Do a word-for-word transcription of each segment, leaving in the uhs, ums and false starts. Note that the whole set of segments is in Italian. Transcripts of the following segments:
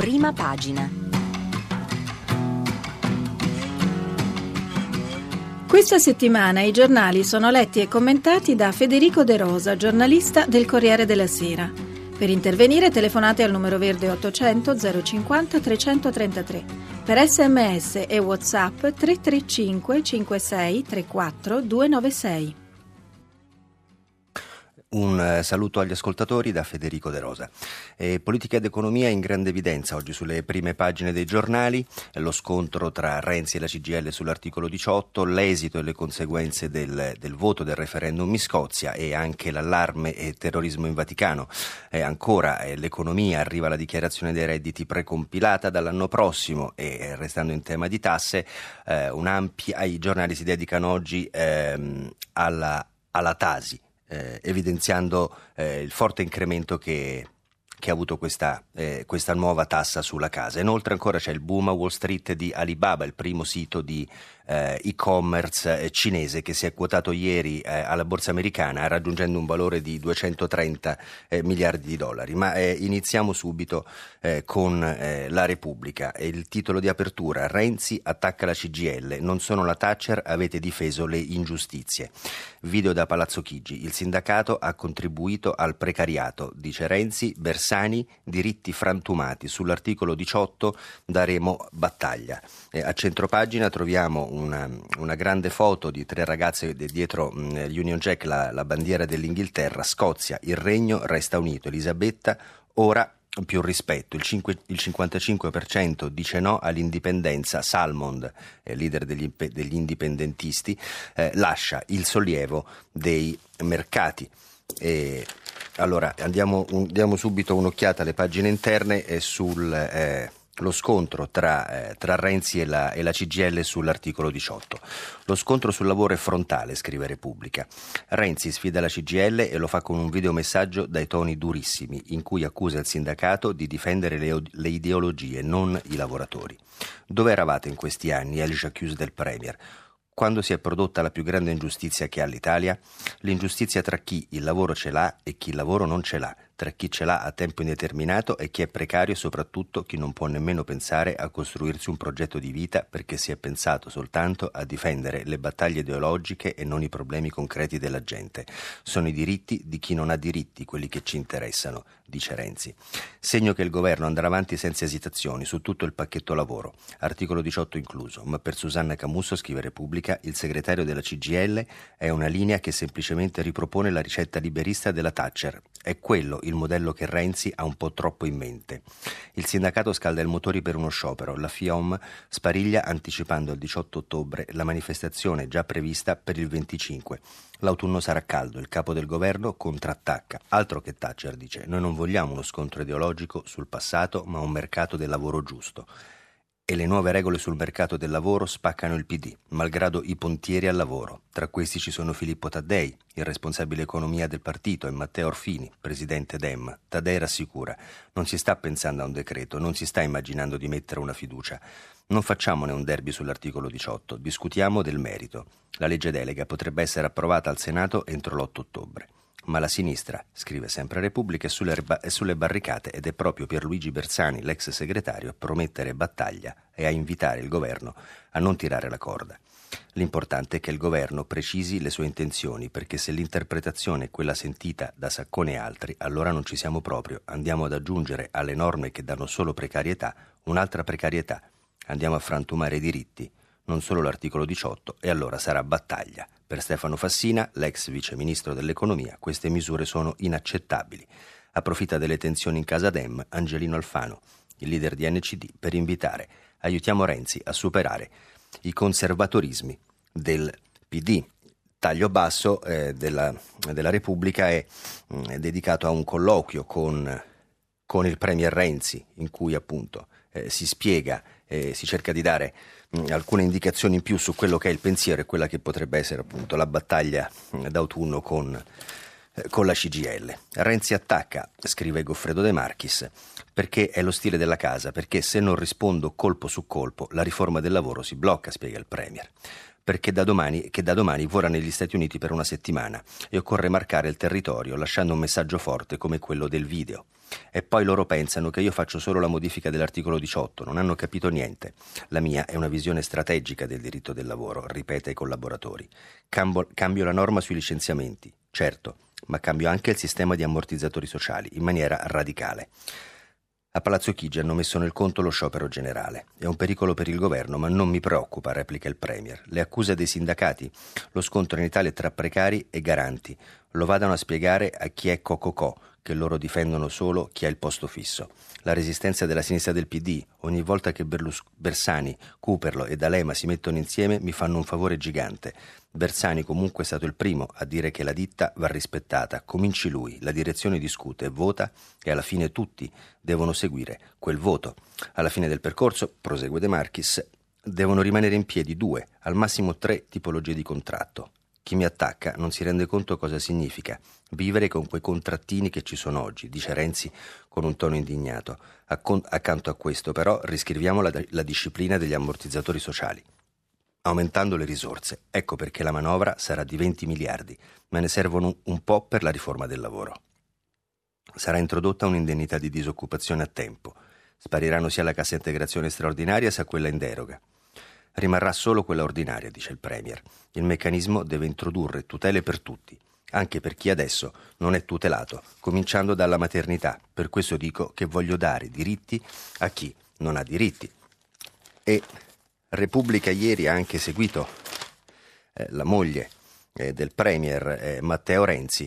Prima pagina. Questa settimana i giornali sono letti e commentati da Federico De Rosa, giornalista del Corriere della Sera. Per intervenire telefonate al numero verde ottocento zero cinquanta trecentotrentatré. Per sms e WhatsApp tre tre cinque cinque sei tre quattro due nove sei. Un saluto agli ascoltatori da Federico De Rosa. Eh, politica ed economia in grande evidenza oggi sulle prime pagine dei giornali, lo scontro tra Renzi e la C G I L sull'articolo diciotto, l'esito e le conseguenze del, del voto del referendum in Scozia e anche l'allarme e terrorismo in Vaticano. Eh, ancora eh, l'economia, arriva la dichiarazione dei redditi precompilata dall'anno prossimo e eh, restando in tema di tasse, eh, un'ampia, i giornali si dedicano oggi ehm, alla, alla Tasi. Eh, evidenziando eh, il forte incremento che, che ha avuto questa, eh, questa nuova tassa sulla casa. Inoltre ancora c'è il boom a Wall Street di Alibaba, il primo sito di eh, e-commerce eh, cinese che si è quotato ieri eh, alla borsa americana raggiungendo un valore di duecentotrenta eh, miliardi di dollari. Ma eh, iniziamo subito eh, con eh, la Repubblica. E il titolo di apertura: Renzi attacca la C G I L, non sono la Thatcher, avete difeso le ingiustizie. Video da Palazzo Chigi, il sindacato ha contribuito al precariato, dice Renzi. Bersani, diritti frantumati, sull'articolo diciotto daremo battaglia. Eh, a centropagina troviamo una, una grande foto di tre ragazze dietro mh, Union Jack, la, la bandiera dell'Inghilterra. Scozia, il regno resta unito. Elisabetta, ora più rispetto. Il, cinque, il cinquantacinque per cento dice no all'indipendenza. Salmond, eh, leader degli, degli indipendentisti, eh, lascia il sollievo dei mercati. E allora andiamo, un, diamo subito un'occhiata alle pagine interne e sul eh, lo scontro tra, eh, tra Renzi e la, e la C G I L sull'articolo diciotto. Lo scontro sul lavoro è frontale, scrive Repubblica. Renzi sfida la C G I L e lo fa con un videomessaggio dai toni durissimi, in cui accusa il sindacato di difendere le, le ideologie, non i lavoratori. Dove eravate in questi anni? È l'accuse del Premier. Quando si è prodotta la più grande ingiustizia che ha l'Italia? L'ingiustizia tra chi il lavoro ce l'ha e chi il lavoro non ce l'ha, tra chi ce l'ha a tempo indeterminato e chi è precario e soprattutto chi non può nemmeno pensare a costruirsi un progetto di vita perché si è pensato soltanto a difendere le battaglie ideologiche e non i problemi concreti della gente. Sono i diritti di chi non ha diritti quelli che ci interessano, dice Renzi. Segno che il governo andrà avanti senza esitazioni su tutto il pacchetto lavoro, articolo diciotto incluso, ma per Susanna Camusso, scrive Repubblica, il segretario della C G I L è una linea che semplicemente ripropone la ricetta liberista della Thatcher. È quello il modello che Renzi ha un po' troppo in mente. Il sindacato scalda i motori per uno sciopero. La FIOM spariglia anticipando al diciotto ottobre la manifestazione già prevista per il venticinque. L'autunno sarà caldo, il capo del governo contrattacca. Altro che Thatcher, dice, noi non vogliamo uno scontro ideologico sul passato, ma un mercato del lavoro giusto. E le nuove regole sul mercato del lavoro spaccano il P D, malgrado i pontieri al lavoro. Tra questi ci sono Filippo Taddei, il responsabile economia del partito, e Matteo Orfini, presidente Dem. Taddei rassicura: non si sta pensando a un decreto, non si sta immaginando di mettere una fiducia. Non facciamone un derby sull'articolo diciotto, discutiamo del merito. La legge delega potrebbe essere approvata al Senato entro l'otto ottobre. Ma la sinistra, scrive sempre Repubblica, è sulle, è sulle barricate ed è proprio Pierluigi Bersani, l'ex segretario, a promettere battaglia e a invitare il governo a non tirare la corda. L'importante è che il governo precisi le sue intenzioni, perché se l'interpretazione è quella sentita da Saccone e altri, allora non ci siamo proprio. Andiamo ad aggiungere alle norme che danno solo precarietà un'altra precarietà. Andiamo a frantumare i diritti, non solo l'articolo diciotto, e allora sarà battaglia. Per Stefano Fassina, l'ex vice ministro dell'economia, queste misure sono inaccettabili. Approfitta delle tensioni in casa Dem Angelino Alfano, il leader di N C D, per invitare aiutiamo Renzi a superare i conservatorismi del P D. Taglio basso eh, della, della Repubblica è, è dedicato a un colloquio con, con il Premier Renzi, in cui appunto eh, si spiega, eh, si cerca di dare alcune indicazioni in più su quello che è il pensiero e quella che potrebbe essere appunto la battaglia d'autunno con, eh, con la C G I L. Renzi attacca, scrive Goffredo De Marchis, perché è lo stile della casa, perché se non rispondo colpo su colpo la riforma del lavoro si blocca, spiega il Premier. Perché da domani, che da domani vola negli Stati Uniti per una settimana e occorre marcare il territorio lasciando un messaggio forte come quello del video. E poi loro pensano che io faccio solo la modifica dell'articolo diciotto, non hanno capito niente. La mia è una visione strategica del diritto del lavoro, ripete ai collaboratori. Cambio, cambio la norma sui licenziamenti, certo, ma cambio anche il sistema di ammortizzatori sociali, in maniera radicale. A Palazzo Chigi hanno messo nel conto lo sciopero generale. È un pericolo per il governo, ma non mi preoccupa, replica il Premier. Le accuse dei sindacati? Lo scontro in Italia è tra precari e garanti. Lo vadano a spiegare a chi è Cococò, che loro difendono solo chi ha il posto fisso. La resistenza della sinistra del P D, ogni volta che Berlus- Bersani, Cooperlo e D'Alema si mettono insieme, mi fanno un favore gigante. Bersani comunque è stato il primo a dire che la ditta va rispettata. Cominci lui, la direzione discute, vota e alla fine tutti devono seguire quel voto. Alla fine del percorso, prosegue De Marchis, devono rimanere in piedi due, al massimo tre tipologie di contratto. Chi mi attacca non si rende conto cosa significa vivere con quei contrattini che ci sono oggi, dice Renzi con un tono indignato. Accon- accanto a questo però riscriviamo la, la disciplina degli ammortizzatori sociali, aumentando le risorse. Ecco perché la manovra sarà di venti miliardi, ma ne servono un po' per la riforma del lavoro. Sarà introdotta un'indennità di disoccupazione a tempo. Spariranno sia la cassa integrazione straordinaria sia quella in deroga. Rimarrà solo quella ordinaria, dice il Premier. Il meccanismo deve introdurre tutele per tutti, anche per chi adesso non è tutelato, cominciando dalla maternità. Per questo dico che voglio dare diritti a chi non ha diritti. E Repubblica ieri ha anche seguito eh, la moglie eh, del Premier eh, Matteo Renzi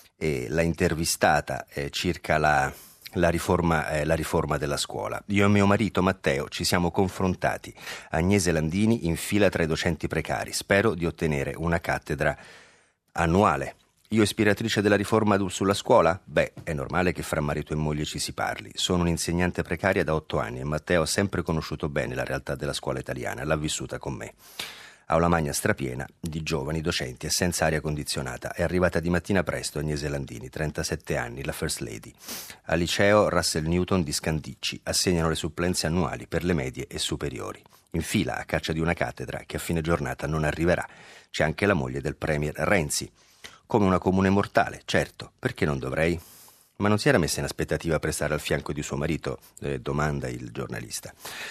e l'ha intervistata eh, circa la, la, riforma, eh, la riforma della scuola. Io e mio marito Matteo ci siamo confrontati. Agnese Landini in fila tra i docenti precari. Spero di ottenere una cattedra annuale. Io ispiratrice della riforma sulla scuola? Beh, è normale che fra marito e moglie ci si parli. Sono un'insegnante precaria da otto anni e Matteo ha sempre conosciuto bene la realtà della scuola italiana, l'ha vissuta con me. Aula magna strapiena di giovani docenti e senza aria condizionata. È arrivata di mattina presto Agnese Landini, trentasette anni, la First Lady. Al liceo Russell Newton di Scandicci assegnano le supplenze annuali per le medie e superiori. In fila a caccia di una cattedra che a fine giornata non arriverà. C'è anche la moglie del Premier Renzi. Come una comune mortale, certo, perché non dovrei? Ma non si era messa in aspettativa per stare al fianco di suo marito? Eh, domanda il giornalista.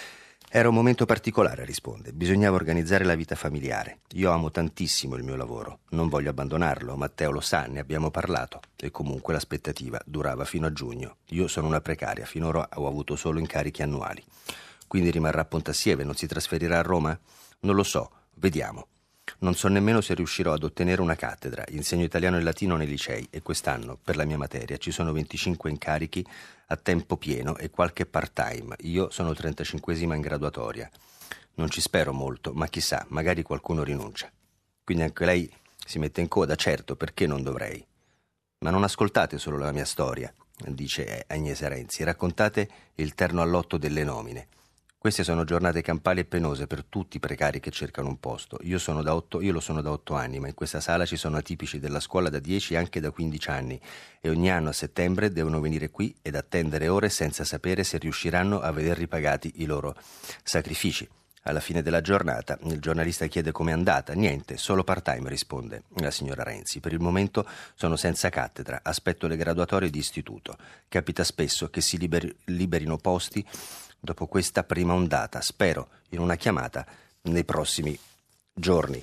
Era un momento particolare, risponde. Bisognava organizzare la vita familiare. Io amo tantissimo il mio lavoro. Non voglio abbandonarlo. Matteo lo sa, ne abbiamo parlato. E comunque l'aspettativa durava fino a giugno. Io sono una precaria, finora ho avuto solo incarichi annuali. Quindi rimarrà a Pontassieve, non si trasferirà a Roma? Non lo so, vediamo. Non so nemmeno se riuscirò ad ottenere una cattedra. Insegno italiano e latino nei licei e quest'anno, per la mia materia, ci sono venticinque incarichi a tempo pieno e qualche part-time. Io sono trentacinquesima in graduatoria. Non ci spero molto, ma chissà, magari qualcuno rinuncia. Quindi anche lei si mette in coda, certo, perché non dovrei? Ma non ascoltate solo la mia storia, dice Agnese Renzi, raccontate il terno all'otto delle nomine. Queste sono giornate campali e penose per tutti i precari che cercano un posto. Io, sono da otto, io lo sono da otto anni, ma in questa sala ci sono atipici della scuola da dieci e anche da quindici anni e ogni anno a settembre devono venire qui ed attendere ore senza sapere se riusciranno a veder ripagati i loro sacrifici. Alla fine della giornata il giornalista chiede com'è andata. Niente, solo part-time, risponde la signora Renzi. Per il momento sono senza cattedra, aspetto le graduatorie di istituto. Capita spesso che si liberi, liberino posti dopo questa prima ondata. Spero in una chiamata nei prossimi giorni.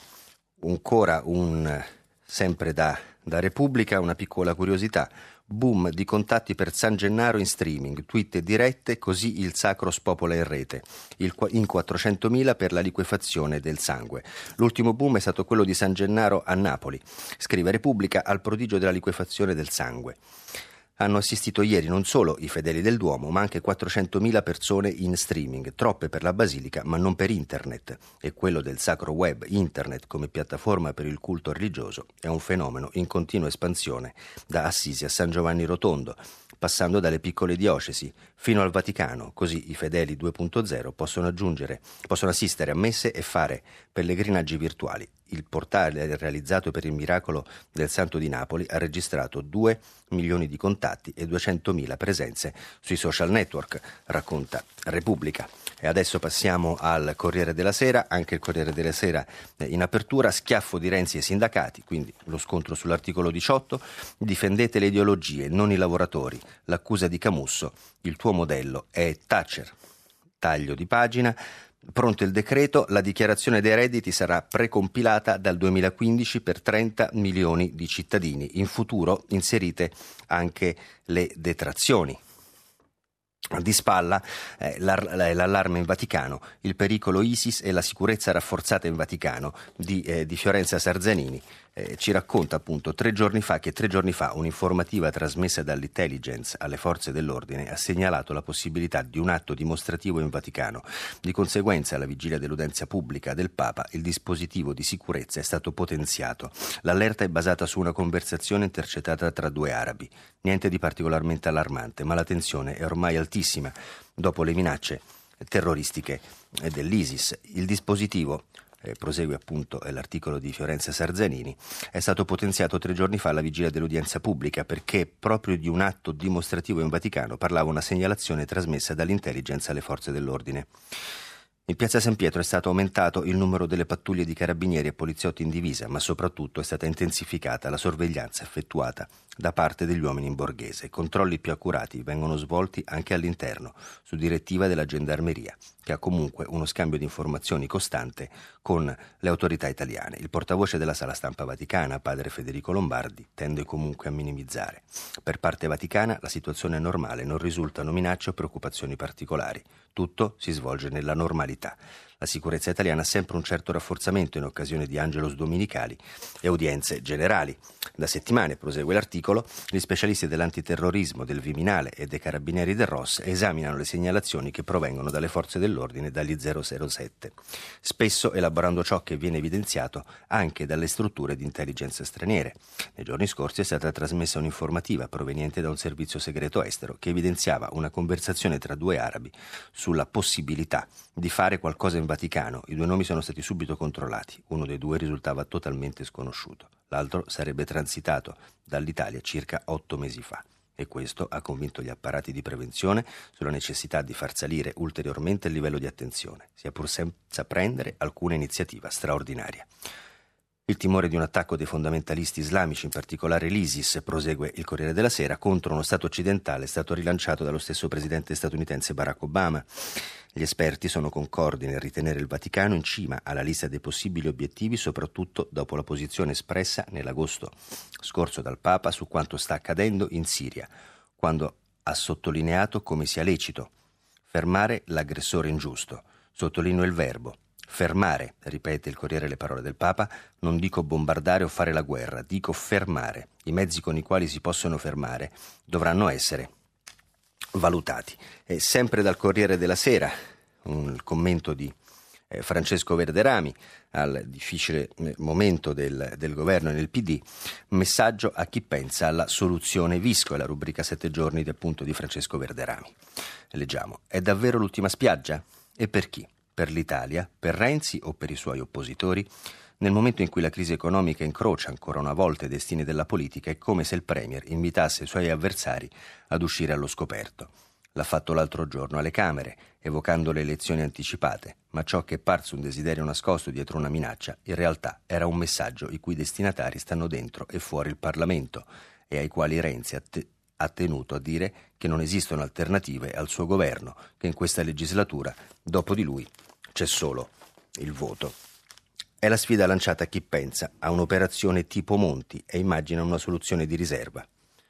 Ancora un, sempre da, da Repubblica, una piccola curiosità. Boom di contatti per San Gennaro in streaming, tweet e dirette, così il sacro spopola in rete, il, in quattrocentomila per la liquefazione del sangue. L'ultimo boom è stato quello di San Gennaro a Napoli. Scrive Repubblica, al prodigio della liquefazione del sangue. Hanno assistito ieri non solo i fedeli del Duomo, ma anche quattrocentomila persone in streaming, troppe per la Basilica, ma non per internet. E quello del sacro web, internet come piattaforma per il culto religioso, è un fenomeno in continua espansione, da Assisi a San Giovanni Rotondo, passando dalle piccole diocesi fino al Vaticano, così i fedeli due punto zero possono aggiungere, possono assistere a messe e fare pellegrinaggi virtuali. il portale realizzato per il miracolo del Santo di Napoli ha registrato due milioni di contatti e duecentomila presenze sui social network, racconta Repubblica. E adesso passiamo al Corriere della Sera, anche il Corriere della Sera in apertura, schiaffo di Renzi ai sindacati, quindi lo scontro sull'articolo diciotto, difendete le ideologie, non i lavoratori, l'accusa di Camusso, il tuo modello è Thatcher. Taglio di pagina, pronto il decreto, la dichiarazione dei redditi sarà precompilata dal duemilaquindici per trenta milioni di cittadini, in futuro inserite anche le detrazioni. Di spalla eh, l'allarme in Vaticano, il pericolo ISIS e la sicurezza rafforzata in Vaticano di, eh, di Fiorenza Sarzanini. Eh, ci racconta appunto tre giorni fa che tre giorni fa un'informativa trasmessa dall'intelligence alle forze dell'ordine ha segnalato la possibilità di un atto dimostrativo in Vaticano. Di conseguenza, alla vigilia dell'udenza pubblica del Papa, il dispositivo di sicurezza è stato potenziato. L'allerta è basata su una conversazione intercettata tra due arabi. Niente di particolarmente allarmante, ma la tensione è ormai altissima dopo le minacce terroristiche dell'ISIS. Il dispositivo, eh, prosegue appunto l'articolo di Fiorenza Sarzanini, è stato potenziato tre giorni fa alla vigilia dell'udienza pubblica perché proprio di un atto dimostrativo in Vaticano parlava una segnalazione trasmessa dall'intelligence alle forze dell'ordine. In piazza San Pietro è stato aumentato il numero delle pattuglie di carabinieri e poliziotti in divisa, ma soprattutto è stata intensificata la sorveglianza effettuata da parte degli uomini in borghese. Controlli più accurati vengono svolti anche all'interno, su direttiva della Gendarmeria, che ha comunque uno scambio di informazioni costante con le autorità italiane. Il portavoce della Sala Stampa Vaticana, padre Federico Lombardi, tende comunque a minimizzare. Per parte vaticana la situazione è normale, non risultano minacce o preoccupazioni particolari. Tutto si svolge nella normalità. La sicurezza italiana ha sempre un certo rafforzamento in occasione di Angelus domenicali e udienze generali. Da settimane, prosegue l'articolo, gli specialisti dell'antiterrorismo, del Viminale e dei carabinieri del R O S esaminano le segnalazioni che provengono dalle forze dell'ordine e dagli zero zero sette, spesso elaborando ciò che viene evidenziato anche dalle strutture di intelligence straniere. Nei giorni scorsi è stata trasmessa un'informativa proveniente da un servizio segreto estero che evidenziava una conversazione tra due arabi sulla possibilità di fare qualcosa in Vaticano. I due nomi sono stati subito controllati. Uno dei due risultava totalmente sconosciuto. L'altro sarebbe transitato dall'Italia circa otto mesi fa. E questo ha convinto gli apparati di prevenzione sulla necessità di far salire ulteriormente il livello di attenzione, sia pur senza prendere alcuna iniziativa straordinaria. Il timore di un attacco dei fondamentalisti islamici, in particolare l'ISIS, prosegue il Corriere della Sera, contro uno Stato occidentale è stato rilanciato dallo stesso presidente statunitense Barack Obama. Gli esperti sono concordi nel ritenere il Vaticano in cima alla lista dei possibili obiettivi, soprattutto dopo la posizione espressa nell'agosto scorso dal Papa su quanto sta accadendo in Siria, quando ha sottolineato come sia lecito fermare l'aggressore ingiusto. Sottolineo il verbo. Fermare, ripete il Corriere le parole del Papa, non dico bombardare o fare la guerra, dico fermare. I mezzi con i quali si possono fermare dovranno essere valutati. E sempre dal Corriere della Sera, un commento di eh, Francesco Verderami al difficile momento del, del governo e nel P D, messaggio a chi pensa alla soluzione Visco, è la rubrica sette giorni appunto di Francesco Verderami. Leggiamo, è davvero l'ultima spiaggia? E per chi? Per l'Italia, per Renzi o per i suoi oppositori? Nel momento in cui la crisi economica incrocia ancora una volta i destini della politica, è come se il Premier invitasse i suoi avversari ad uscire allo scoperto. L'ha fatto l'altro giorno alle Camere, evocando le elezioni anticipate, ma ciò che è parso un desiderio nascosto dietro una minaccia, in realtà era un messaggio i cui destinatari stanno dentro e fuori il Parlamento e ai quali Renzi ha te- ha tenuto a dire che non esistono alternative al suo governo, che in questa legislatura, dopo di lui, c'è solo il voto. È la sfida lanciata a chi pensa a un'operazione tipo Monti e immagina una soluzione di riserva.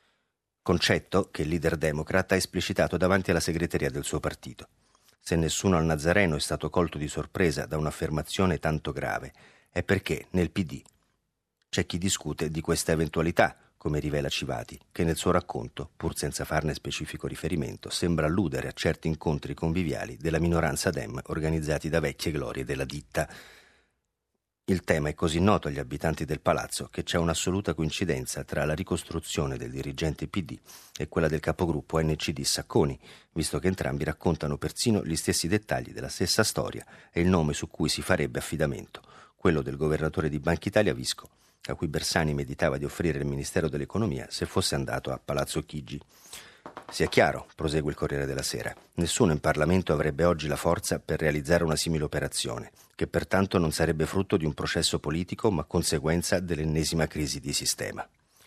Concetto che il leader democrata ha esplicitato davanti alla segreteria del suo partito. Se nessuno al Nazareno è stato colto di sorpresa da un'affermazione tanto grave, è perché nel P D c'è chi discute di questa eventualità, come rivela Civati, che nel suo racconto, pur senza farne specifico riferimento, sembra alludere a certi incontri conviviali della minoranza Dem organizzati da vecchie glorie della ditta. Il tema è così noto agli abitanti del palazzo che c'è un'assoluta coincidenza tra la ricostruzione del dirigente P D e quella del capogruppo N C D Sacconi, visto che entrambi raccontano persino gli stessi dettagli della stessa storia e il nome su cui si farebbe affidamento, quello del governatore di Banca Italia Visco, a cui Bersani meditava di offrire il Ministero dell'Economia se fosse andato a Palazzo Chigi. Sia chiaro, prosegue il Corriere della Sera, nessuno in Parlamento avrebbe oggi la forza per realizzare una simile operazione, che pertanto non sarebbe frutto di un processo politico ma conseguenza dell'ennesima crisi di sistema.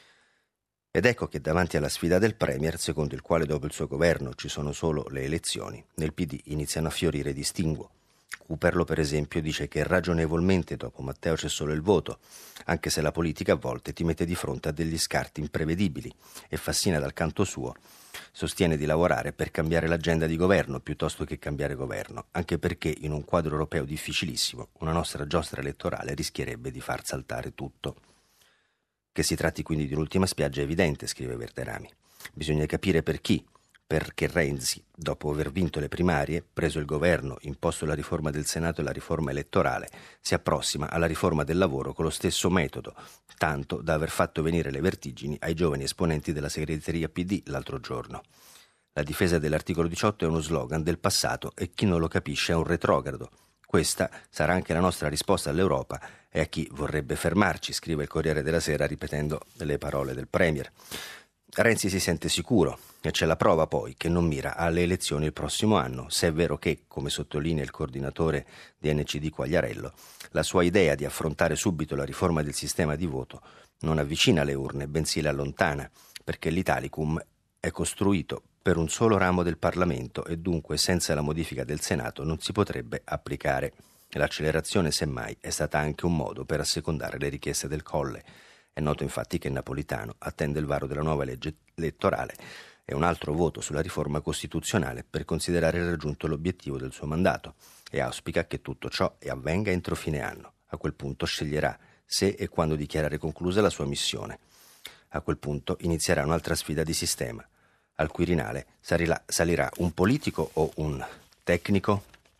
Ed ecco che davanti alla sfida del Premier, secondo il quale dopo il suo governo ci sono solo le elezioni, nel P D iniziano a fiorire distinguo. Cooperlo, per esempio, dice che ragionevolmente dopo Matteo c'è solo il voto, anche se la politica a volte ti mette di fronte a degli scarti imprevedibili, e Fassina dal canto suo sostiene di lavorare per cambiare l'agenda di governo piuttosto che cambiare governo, anche perché in un quadro europeo difficilissimo una nostra giostra elettorale rischierebbe di far saltare tutto. Che si tratti quindi di un'ultima spiaggia è evidente, scrive Verderami. Bisogna capire per chi. Perché Renzi, dopo aver vinto le primarie, preso il governo, imposto la riforma del Senato e la riforma elettorale, si approssima alla riforma del lavoro con lo stesso metodo, tanto da aver fatto venire le vertigini ai giovani esponenti della segreteria P D l'altro giorno. La difesa dell'articolo diciotto è uno slogan del passato e chi non lo capisce è un retrogrado. Questa sarà anche la nostra risposta all'Europa e a chi vorrebbe fermarci, scrive il Corriere della Sera ripetendo le parole del Premier. Renzi si sente sicuro e c'è la prova poi che non mira alle elezioni il prossimo anno, se è vero che, come sottolinea il coordinatore di N C D Quagliarello, la sua idea di affrontare subito la riforma del sistema di voto non avvicina le urne, bensì le allontana, perché l'Italicum è costruito per un solo ramo del Parlamento e dunque senza la modifica del Senato non si potrebbe applicare. L'accelerazione, semmai, è stata anche un modo per assecondare le richieste del Colle. È noto infatti che Napolitano attende il varo della nuova legge elettorale e un altro voto sulla riforma costituzionale per considerare raggiunto l'obiettivo del suo mandato e auspica che tutto ciò avvenga entro fine anno. A quel punto sceglierà se e quando dichiarare conclusa la sua missione. A quel punto inizierà un'altra sfida di sistema. Al Quirinale salirà, salirà un politico o un tecnico?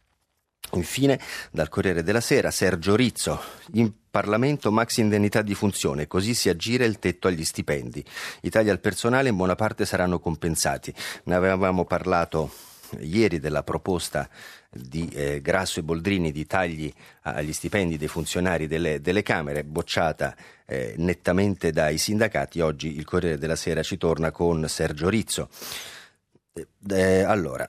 Infine, dal Corriere della Sera, Sergio Rizzo, in Parlamento maxi indennità di funzione, così si aggira il tetto agli stipendi. I tagli al personale in buona parte saranno compensati. Ne avevamo parlato ieri della proposta di eh, Grasso e Boldrini di tagli agli stipendi dei funzionari delle, delle Camere, bocciata eh, nettamente dai sindacati. Oggi il Corriere della Sera ci torna con Sergio Rizzo. Eh, eh, allora,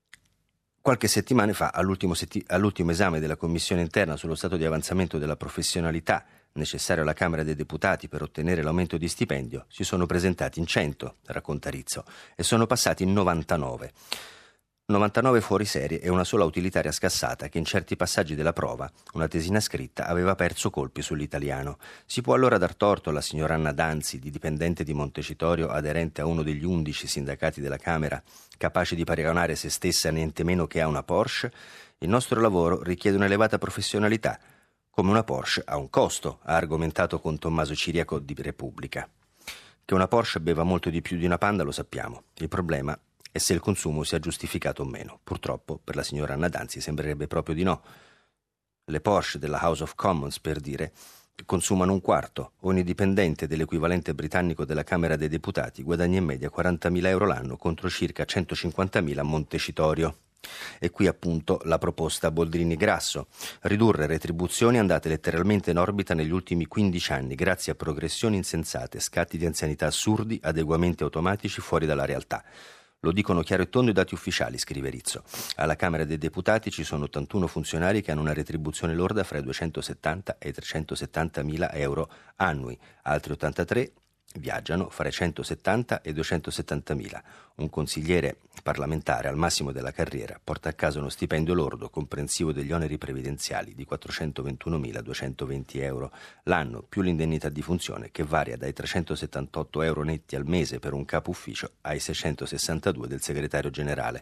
Qualche settimana fa, all'ultimo, setti- all'ultimo esame della Commissione interna sullo stato di avanzamento della professionalità necessario alla Camera dei Deputati per ottenere l'aumento di stipendio, si sono presentati in cento, racconta Rizzo, e sono passati in novantanove. novantanove fuori serie e una sola utilitaria scassata che in certi passaggi della prova, una tesina scritta, aveva perso colpi sull'italiano. Si può allora dar torto alla signora Anna Danzi, di dipendente di Montecitorio aderente a uno degli undici sindacati della Camera, capace di paragonare se stessa niente meno che a una Porsche? Il nostro lavoro richiede un'elevata professionalità, come una Porsche ha un costo, ha argomentato con Tommaso Ciriaco di Repubblica. Che una Porsche beva molto di più di una Panda lo sappiamo. Il problema e se il consumo sia giustificato o meno. Purtroppo, per la signora Anna Danzi sembrerebbe proprio di no. Le Porsche della House of Commons, per dire, consumano un quarto. Ogni dipendente dell'equivalente britannico della Camera dei Deputati guadagna in media quarantamila euro l'anno contro circa centocinquantamila a Montecitorio. E qui appunto la proposta Boldrini-Grasso: ridurre retribuzioni andate letteralmente in orbita negli ultimi quindici anni grazie a progressioni insensate, scatti di anzianità assurdi, adeguamenti automatici fuori dalla realtà. Lo dicono chiaro e tondo i dati ufficiali, scrive Rizzo. Alla Camera dei Deputati ci sono ottantuno funzionari che hanno una retribuzione lorda fra i duecentosettanta e i trecentosettantamila euro annui, altri ottantatré viaggiano fra i centosettanta e i duecentosettantamila. Un consigliere parlamentare al massimo della carriera porta a casa uno stipendio lordo comprensivo degli oneri previdenziali di quattrocentoventunomiladuecentoventi euro l'anno, più l'indennità di funzione che varia dai trecentosettantotto euro netti al mese per un capo ufficio ai seicentosessantadue del segretario generale.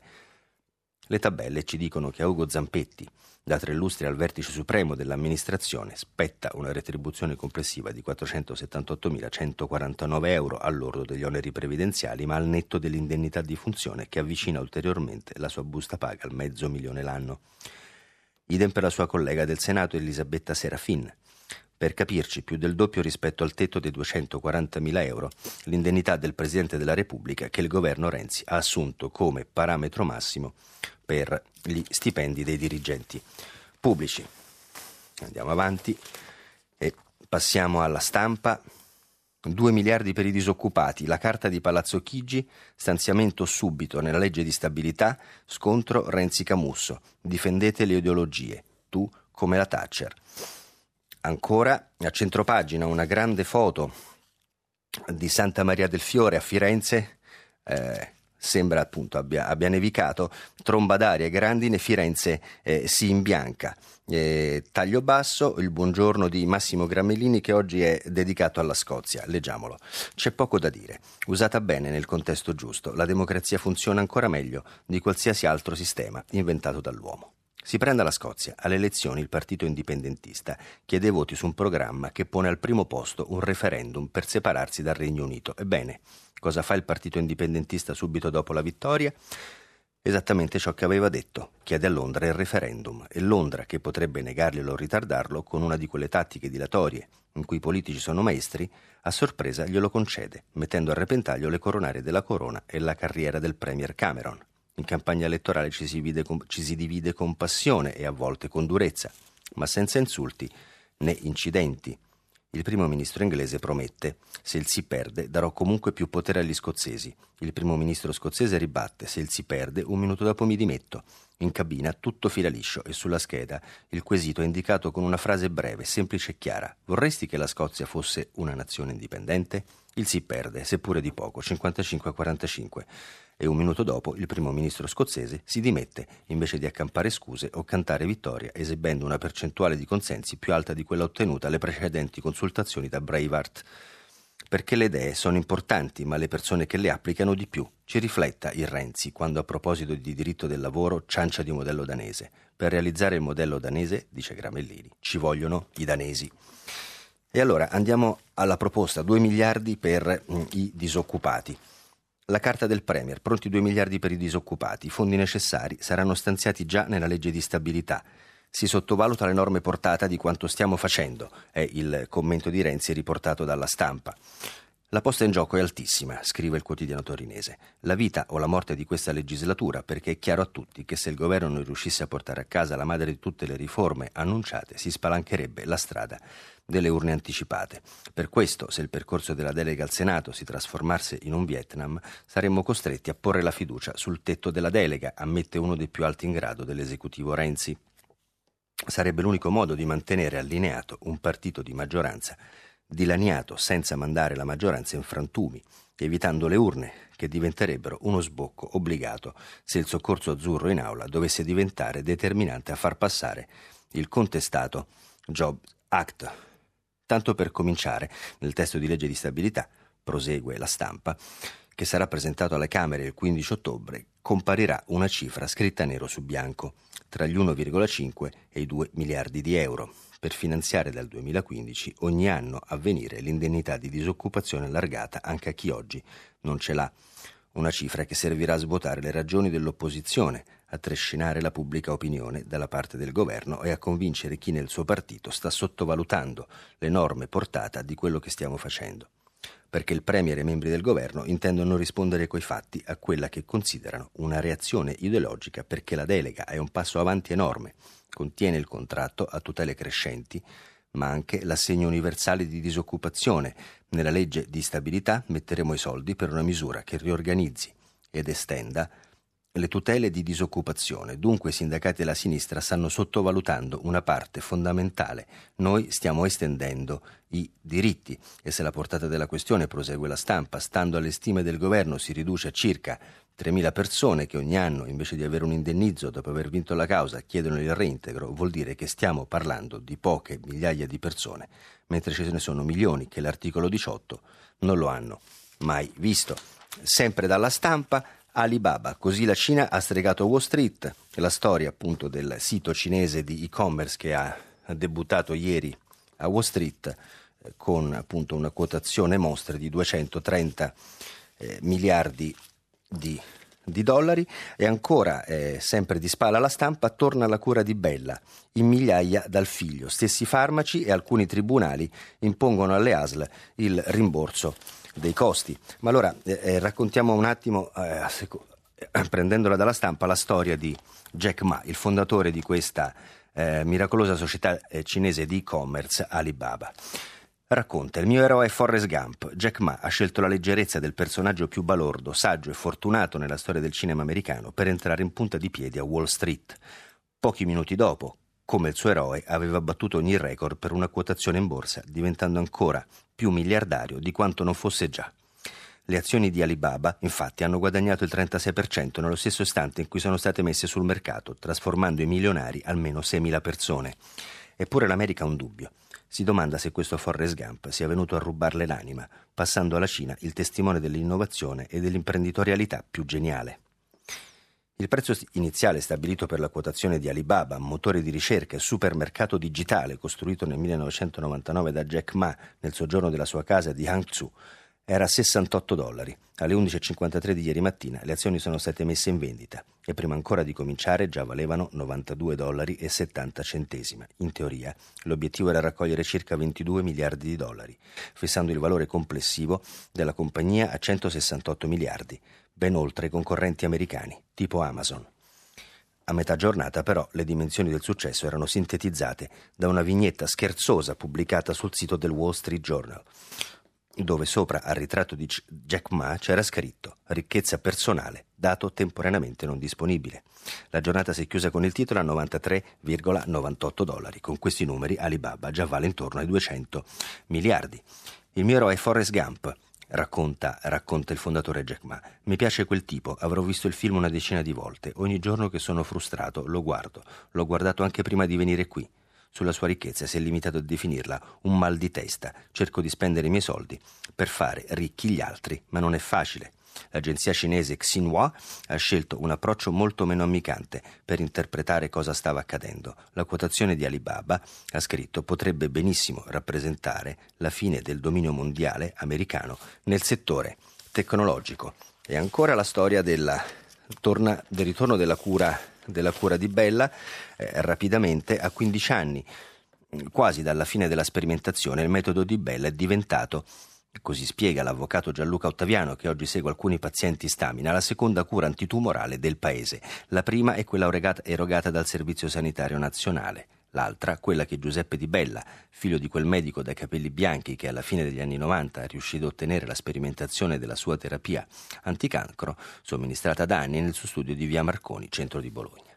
Le tabelle ci dicono che a Ugo Zampetti, da tre lustri al vertice supremo dell'amministrazione, spetta una retribuzione complessiva di quattrocentosettantottomilacentoquarantanove euro al lordo degli oneri previdenziali, ma al netto dell'indennità di funzione che avvicina ulteriormente la sua busta paga al mezzo milione l'anno. Idem per la sua collega del Senato Elisabetta Serafin. Per capirci, più del doppio rispetto al tetto dei duecentoquarantamila euro, l'indennità del Presidente della Repubblica che il governo Renzi ha assunto come parametro massimo per gli stipendi dei dirigenti pubblici. Andiamo avanti e passiamo alla Stampa. Due miliardi per i disoccupati, la carta di Palazzo Chigi, stanziamento subito nella legge di stabilità, scontro Renzi-Camusso, difendete le ideologie, tu come la Thatcher. Ancora a centropagina una grande foto di Santa Maria del Fiore a Firenze, eh, sembra appunto abbia, abbia nevicato, tromba d'aria, grandine, Firenze eh, si imbianca. Eh, taglio basso, il buongiorno di Massimo Gramellini che oggi è dedicato alla Scozia, leggiamolo. C'è poco da dire, usata bene nel contesto giusto, la democrazia funziona ancora meglio di qualsiasi altro sistema inventato dall'uomo. Si prenda la Scozia, alle elezioni il partito indipendentista chiede voti su un programma che pone al primo posto un referendum per separarsi dal Regno Unito. Ebbene, cosa fa il partito indipendentista subito dopo la vittoria? Esattamente ciò che aveva detto, chiede a Londra il referendum e Londra, che potrebbe negarglielo o ritardarlo con una di quelle tattiche dilatorie in cui i politici sono maestri, a sorpresa glielo concede, mettendo a repentaglio le coronarie della corona e la carriera del premier Cameron. In campagna elettorale ci si, vide con, ci si divide con passione e a volte con durezza, ma senza insulti né incidenti. Il primo ministro inglese promette: se il sì perde darò comunque più potere agli scozzesi. Il primo ministro scozzese ribatte: se il sì perde un minuto dopo mi dimetto. In cabina tutto fila liscio e sulla scheda il quesito è indicato con una frase breve, semplice e chiara: vorresti che la Scozia fosse una nazione indipendente? Il sì perde, seppure di poco, cinquantacinque a quarantacinque. E un minuto dopo il primo ministro scozzese si dimette invece di accampare scuse o cantare vittoria, esibendo una percentuale di consensi più alta di quella ottenuta alle precedenti consultazioni da Breitbart. Perché le idee sono importanti, ma le persone che le applicano di più. Ci rifletta il Renzi quando a proposito di diritto del lavoro ciancia di modello danese. Per realizzare il modello danese, dice Gramellini, ci vogliono i danesi. E allora andiamo alla proposta, due miliardi per mh, i disoccupati. La carta del Premier, pronti due miliardi per i disoccupati, i fondi necessari saranno stanziati già nella legge di stabilità. Si sottovaluta l'enorme portata di quanto stiamo facendo, è il commento di Renzi riportato dalla Stampa. La posta in gioco è altissima, scrive il quotidiano torinese. La vita o la morte di questa legislatura, perché è chiaro a tutti che se il governo non riuscisse a portare a casa la madre di tutte le riforme annunciate, si spalancherebbe la strada delle urne anticipate. Per questo, se il percorso della delega al Senato si trasformasse in un Vietnam, saremmo costretti a porre la fiducia sul tetto della delega, ammette uno dei più alti in grado dell'esecutivo Renzi. Sarebbe l'unico modo di mantenere allineato un partito di maggioranza dilaniato senza mandare la maggioranza in frantumi, evitando le urne che diventerebbero uno sbocco obbligato se il soccorso azzurro in aula dovesse diventare determinante a far passare il contestato Jobs Act. Tanto per cominciare, nel testo di legge di stabilità, prosegue la Stampa, che sarà presentato alle Camere il quindici ottobre, comparirà una cifra scritta nero su bianco, tra gli uno virgola cinque e i due miliardi di euro, per finanziare dal duemilaquindici ogni anno a venire l'indennità di disoccupazione allargata anche a chi oggi non ce l'ha. Una cifra che servirà a svuotare le ragioni dell'opposizione, a trascinare la pubblica opinione dalla parte del governo e a convincere chi nel suo partito sta sottovalutando l'enorme portata di quello che stiamo facendo. Perché il Premier e i membri del governo intendono rispondere coi fatti a quella che considerano una reazione ideologica, perché la delega è un passo avanti enorme, contiene il contratto a tutele crescenti, ma anche l'assegno universale di disoccupazione. Nella legge di stabilità metteremo i soldi per una misura che riorganizzi ed estenda le tutele di disoccupazione. Dunque i sindacati della sinistra stanno sottovalutando una parte fondamentale. Noi stiamo estendendo i diritti e se la portata della questione, prosegue la Stampa, stando alle stime del governo si riduce a circa tremila persone che ogni anno, invece di avere un indennizzo dopo aver vinto la causa, chiedono il reintegro, vuol dire che stiamo parlando di poche migliaia di persone, mentre ce ne sono milioni che l'articolo diciotto non lo hanno mai visto. Sempre dalla Stampa, Alibaba, così la Cina ha stregato Wall Street, la storia appunto del sito cinese di e-commerce che ha debuttato ieri a Wall Street eh, con appunto una quotazione mostra di duecentotrenta eh, miliardi di, di dollari. E ancora, eh, sempre di spalla alla Stampa, torna la cura di Bella, in migliaia dal figlio, stessi farmaci e alcuni tribunali impongono alle A S L il rimborso dei costi. Ma allora eh, raccontiamo un attimo eh, prendendola dalla stampa, la storia di Jack Ma, il fondatore di questa eh, miracolosa società eh, cinese di e-commerce Alibaba. Racconta: il mio eroe è Forrest Gump. Jack Ma ha scelto la leggerezza del personaggio più balordo, saggio e fortunato nella storia del cinema americano per entrare in punta di piedi a Wall Street. Pochi minuti dopo, come il suo eroe, aveva battuto ogni record per una quotazione in borsa, diventando ancora più miliardario di quanto non fosse già. Le azioni di Alibaba, infatti, hanno guadagnato il trentasei per cento nello stesso istante in cui sono state messe sul mercato, trasformando in milionari almeno seimila persone. Eppure l'America ha un dubbio. Si domanda se questo Forrest Gump sia venuto a rubarle l'anima, passando alla Cina il testimone dell'innovazione e dell'imprenditorialità più geniale. Il prezzo iniziale stabilito per la quotazione di Alibaba, motore di ricerca e supermercato digitale costruito nel millenovecentonovantanove da Jack Ma nel soggiorno della sua casa di Hangzhou, era sessantotto dollari. Alle undici e cinquantatré di ieri mattina le azioni sono state messe in vendita e prima ancora di cominciare già valevano novantadue dollari e settanta centesimi. In teoria l'obiettivo era raccogliere circa ventidue miliardi di dollari, fissando il valore complessivo della compagnia a centosessantotto miliardi, ben oltre i concorrenti americani, tipo Amazon. A metà giornata però le dimensioni del successo erano sintetizzate da una vignetta scherzosa pubblicata sul sito del Wall Street Journal, dove sopra al ritratto di Jack Ma c'era scritto ricchezza personale, dato temporaneamente non disponibile. La giornata si è chiusa con il titolo a novantatré virgola novantotto dollari. Con questi numeri Alibaba già vale intorno ai duecento miliardi. Il mio eroe è Forrest Gump, racconta, racconta il fondatore Jack Ma. Mi piace quel tipo, avrò visto il film una decina di volte. Ogni giorno che sono frustrato lo guardo. L'ho guardato anche prima di venire qui. Sulla sua ricchezza si è limitato a definirla un mal di testa. Cerco di spendere i miei soldi per fare ricchi gli altri, ma non è facile. L'agenzia cinese Xinhua ha scelto un approccio molto meno ammiccante per interpretare cosa stava accadendo. La quotazione di Alibaba, ha scritto, potrebbe benissimo rappresentare la fine del dominio mondiale americano nel settore tecnologico. E ancora la storia della, torna, del ritorno della cura della cura di Bella. Eh, rapidamente, a quindici anni, quasi dalla fine della sperimentazione, il metodo di Bella è diventato, così spiega l'avvocato Gianluca Ottaviano, che oggi segue alcuni pazienti stamina, la seconda cura antitumorale del paese. La prima è quella erogata, erogata dal Servizio Sanitario Nazionale. L'altra, quella che Giuseppe Di Bella, figlio di quel medico dai capelli bianchi che alla fine degli anni novanta è riuscito a ottenere la sperimentazione della sua terapia anticancro, somministrata da anni nel suo studio di via Marconi, centro di Bologna.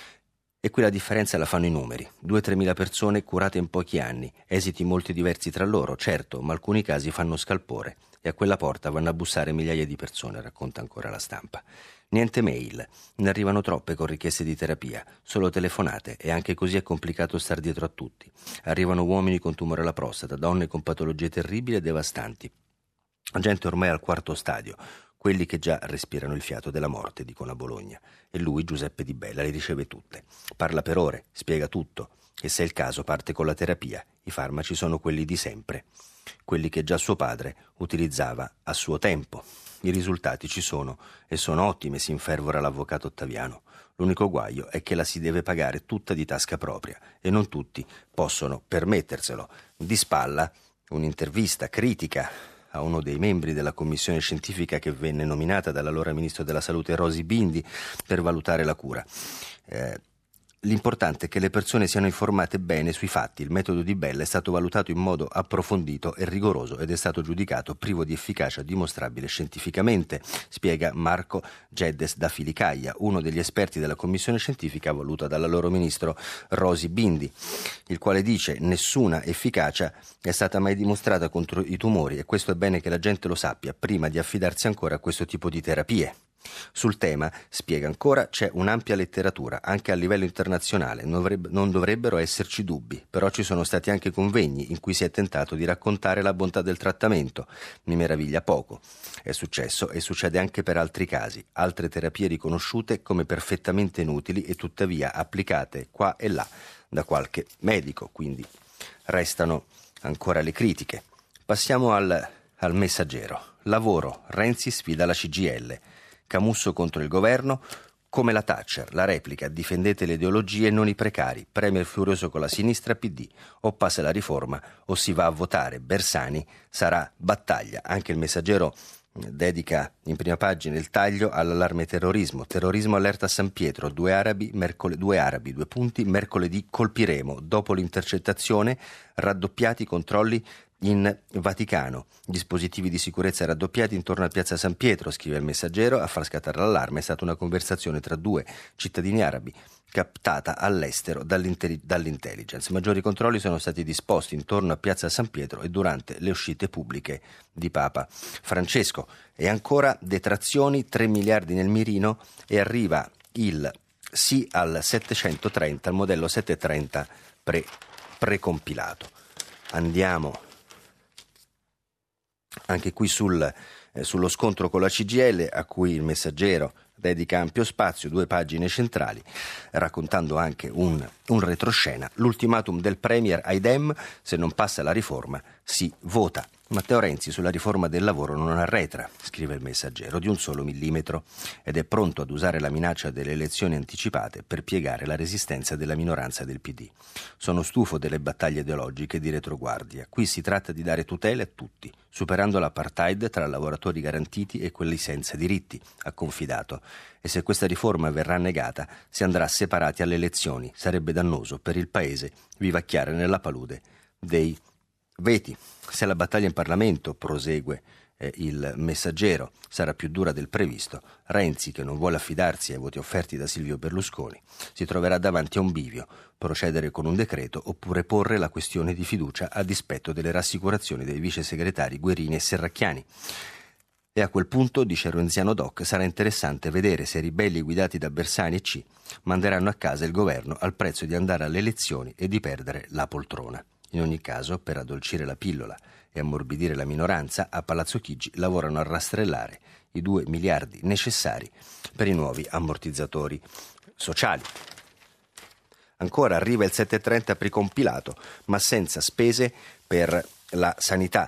E qui la differenza la fanno i numeri. due-tremila persone curate in pochi anni, esiti molto diversi tra loro, certo, ma alcuni casi fanno scalpore e a quella porta vanno a bussare migliaia di persone, racconta ancora la stampa. Niente mail, ne arrivano troppe con richieste di terapia, solo telefonate e anche così è complicato star dietro a tutti. Arrivano uomini con tumore alla prostata, donne con patologie terribili e devastanti, gente ormai al quarto stadio, quelli che già respirano il fiato della morte, dicono a Bologna. E lui, Giuseppe Di Bella, le riceve tutte. Parla per ore, spiega tutto e se è il caso parte con la terapia. I farmaci sono quelli di sempre, quelli che già suo padre utilizzava a suo tempo. I risultati ci sono e sono ottimi, si infervora l'avvocato Ottaviano. L'unico guaio è che la si deve pagare tutta di tasca propria e non tutti possono permetterselo. Di spalla un'intervista critica a uno dei membri della commissione scientifica che venne nominata dall'allora ministro della Salute Rosy Bindi per valutare la cura. Eh, L'importante è che le persone siano informate bene sui fatti. Il metodo di Bella è stato valutato in modo approfondito e rigoroso ed è stato giudicato privo di efficacia dimostrabile scientificamente, spiega Marco Geddes da Filicaia, uno degli esperti della commissione scientifica voluta dall'allora ministro Rosy Bindi, il quale dice: nessuna efficacia è stata mai dimostrata contro i tumori e questo è bene che la gente lo sappia prima di affidarsi ancora a questo tipo di terapie. Sul tema, spiega ancora, c'è un'ampia letteratura, anche a livello internazionale, non, dovrebbe, non dovrebbero esserci dubbi, però ci sono stati anche convegni in cui si è tentato di raccontare la bontà del trattamento. Mi meraviglia poco. È successo e succede anche per altri casi, altre terapie riconosciute come perfettamente inutili e tuttavia applicate qua e là da qualche medico, quindi restano ancora le critiche. Passiamo al, al Messaggero. Lavoro, Renzi sfida la C G I L. Camusso contro il governo, come la Thatcher, la replica, difendete le ideologie e non i precari, premier furioso con la sinistra P D, o passa la riforma o si va a votare, Bersani sarà battaglia. Anche il Messaggero dedica in prima pagina il taglio all'allarme terrorismo. Terrorismo allerta a San Pietro, due arabi, mercol- due arabi, due punti, mercoledì colpiremo. Dopo l'intercettazione, raddoppiati i controlli in Vaticano. Dispositivi di sicurezza raddoppiati intorno a Piazza San Pietro, scrive il Messaggero. A far scattare l'allarme è stata una conversazione tra due cittadini arabi captata all'estero dall'intelligence. Maggiori controlli sono stati disposti intorno a Piazza San Pietro e durante le uscite pubbliche di Papa Francesco. E ancora detrazioni, tre miliardi nel mirino e arriva il sì al settecentotrenta, al modello settecentotrenta pre, precompilato. Andiamo anche qui sul, eh, sullo scontro con la C G I L, a cui il Messaggero dedica ampio spazio, due pagine centrali, raccontando anche un, un retroscena. L'ultimatum del Premier ai Dem: se non passa la riforma si vota. Matteo Renzi sulla riforma del lavoro non arretra, scrive il Messaggero, di un solo millimetro, ed è pronto ad usare la minaccia delle elezioni anticipate per piegare la resistenza della minoranza del P D. Sono stufo delle battaglie ideologiche di retroguardia. Qui si tratta di dare tutele a tutti, superando l'apartheid tra lavoratori garantiti e quelli senza diritti, ha confidato. E se questa riforma verrà negata, si andrà separati alle elezioni. Sarebbe dannoso per il Paese vivacchiare nella palude dei veti. Se la battaglia in Parlamento, prosegue eh, il Messaggero, sarà più dura del previsto, Renzi, che non vuole affidarsi ai voti offerti da Silvio Berlusconi, si troverà davanti a un bivio: procedere con un decreto oppure porre la questione di fiducia a dispetto delle rassicurazioni dei vice segretari Guerini e Serracchiani. E a quel punto, dice Renziano Doc, sarà interessante vedere se i ribelli guidati da Bersani e C manderanno a casa il governo al prezzo di andare alle elezioni e di perdere la poltrona. In ogni caso, per addolcire la pillola e ammorbidire la minoranza, a Palazzo Chigi lavorano a rastrellare i due miliardi necessari per i nuovi ammortizzatori sociali. Ancora arriva il settecentotrenta precompilato, ma senza spese per la sanità.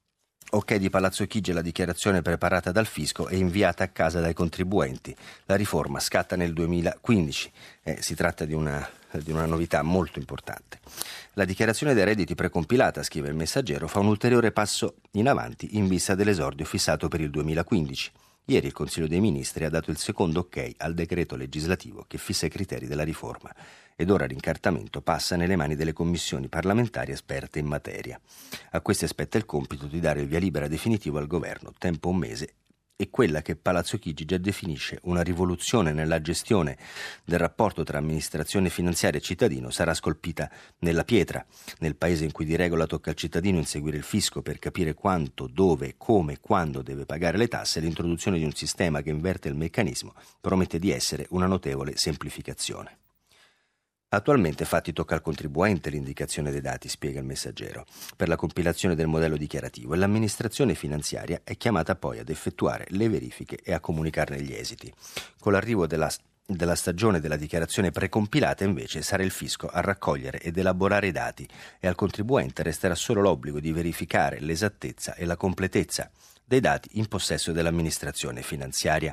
Ok di Palazzo Chigi, la dichiarazione preparata dal fisco e inviata a casa dai contribuenti. La riforma scatta nel duemilaquindici. Eh, si tratta di una, di una novità molto importante. La dichiarazione dei redditi precompilata, scrive il Messaggero, fa un ulteriore passo in avanti in vista dell'esordio fissato per il duemilaquindici. Ieri il Consiglio dei Ministri ha dato il secondo ok al decreto legislativo che fissa i criteri della riforma ed ora l'incartamento passa nelle mani delle commissioni parlamentari esperte in materia. A queste spetta il compito di dare il via libera definitivo al governo, tempo un mese, e quella che Palazzo Chigi già definisce una rivoluzione nella gestione del rapporto tra amministrazione finanziaria e cittadino sarà scolpita nella pietra. Nel paese in cui di regola tocca al cittadino inseguire il fisco per capire quanto, dove, come e quando deve pagare le tasse, l'introduzione di un sistema che inverte il meccanismo promette di essere una notevole semplificazione. Attualmente infatti tocca al contribuente l'indicazione dei dati, spiega il Messaggero, per la compilazione del modello dichiarativo, e l'amministrazione finanziaria è chiamata poi ad effettuare le verifiche e a comunicarne gli esiti. Con l'arrivo della, della stagione della dichiarazione precompilata, invece, sarà il fisco a raccogliere ed elaborare i dati e al contribuente resterà solo l'obbligo di verificare l'esattezza e la completezza dei dati in possesso dell'amministrazione finanziaria.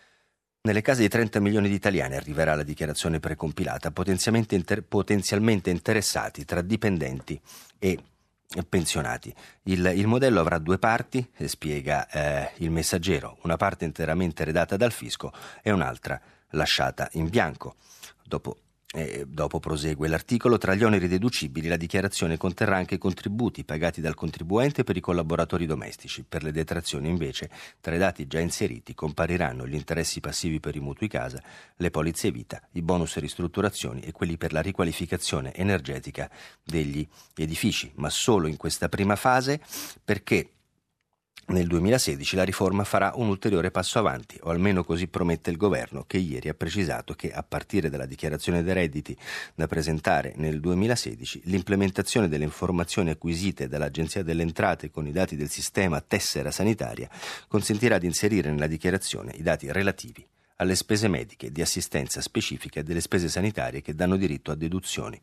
Nelle case di trenta milioni di italiani arriverà la dichiarazione precompilata, potenzialmente, inter- potenzialmente interessati tra dipendenti e pensionati. Il, il modello avrà due parti, spiega eh, il Messaggero, una parte interamente redata dal fisco e un'altra lasciata in bianco. Dopo E dopo prosegue l'articolo: tra gli oneri deducibili la dichiarazione conterrà anche i contributi pagati dal contribuente per i collaboratori domestici. Per le detrazioni invece, tra i dati già inseriti compariranno gli interessi passivi per i mutui casa, le polizze vita, i bonus ristrutturazioni e quelli per la riqualificazione energetica degli edifici, ma solo in questa prima fase, perché nel duemilasedici la riforma farà un ulteriore passo avanti, o almeno così promette il governo, che ieri ha precisato che a partire dalla dichiarazione dei redditi da presentare nel duemilasedici, l'implementazione delle informazioni acquisite dall'Agenzia delle Entrate con i dati del sistema tessera sanitaria consentirà di inserire nella dichiarazione i dati relativi alle spese mediche, di assistenza specifica e delle spese sanitarie che danno diritto a deduzioni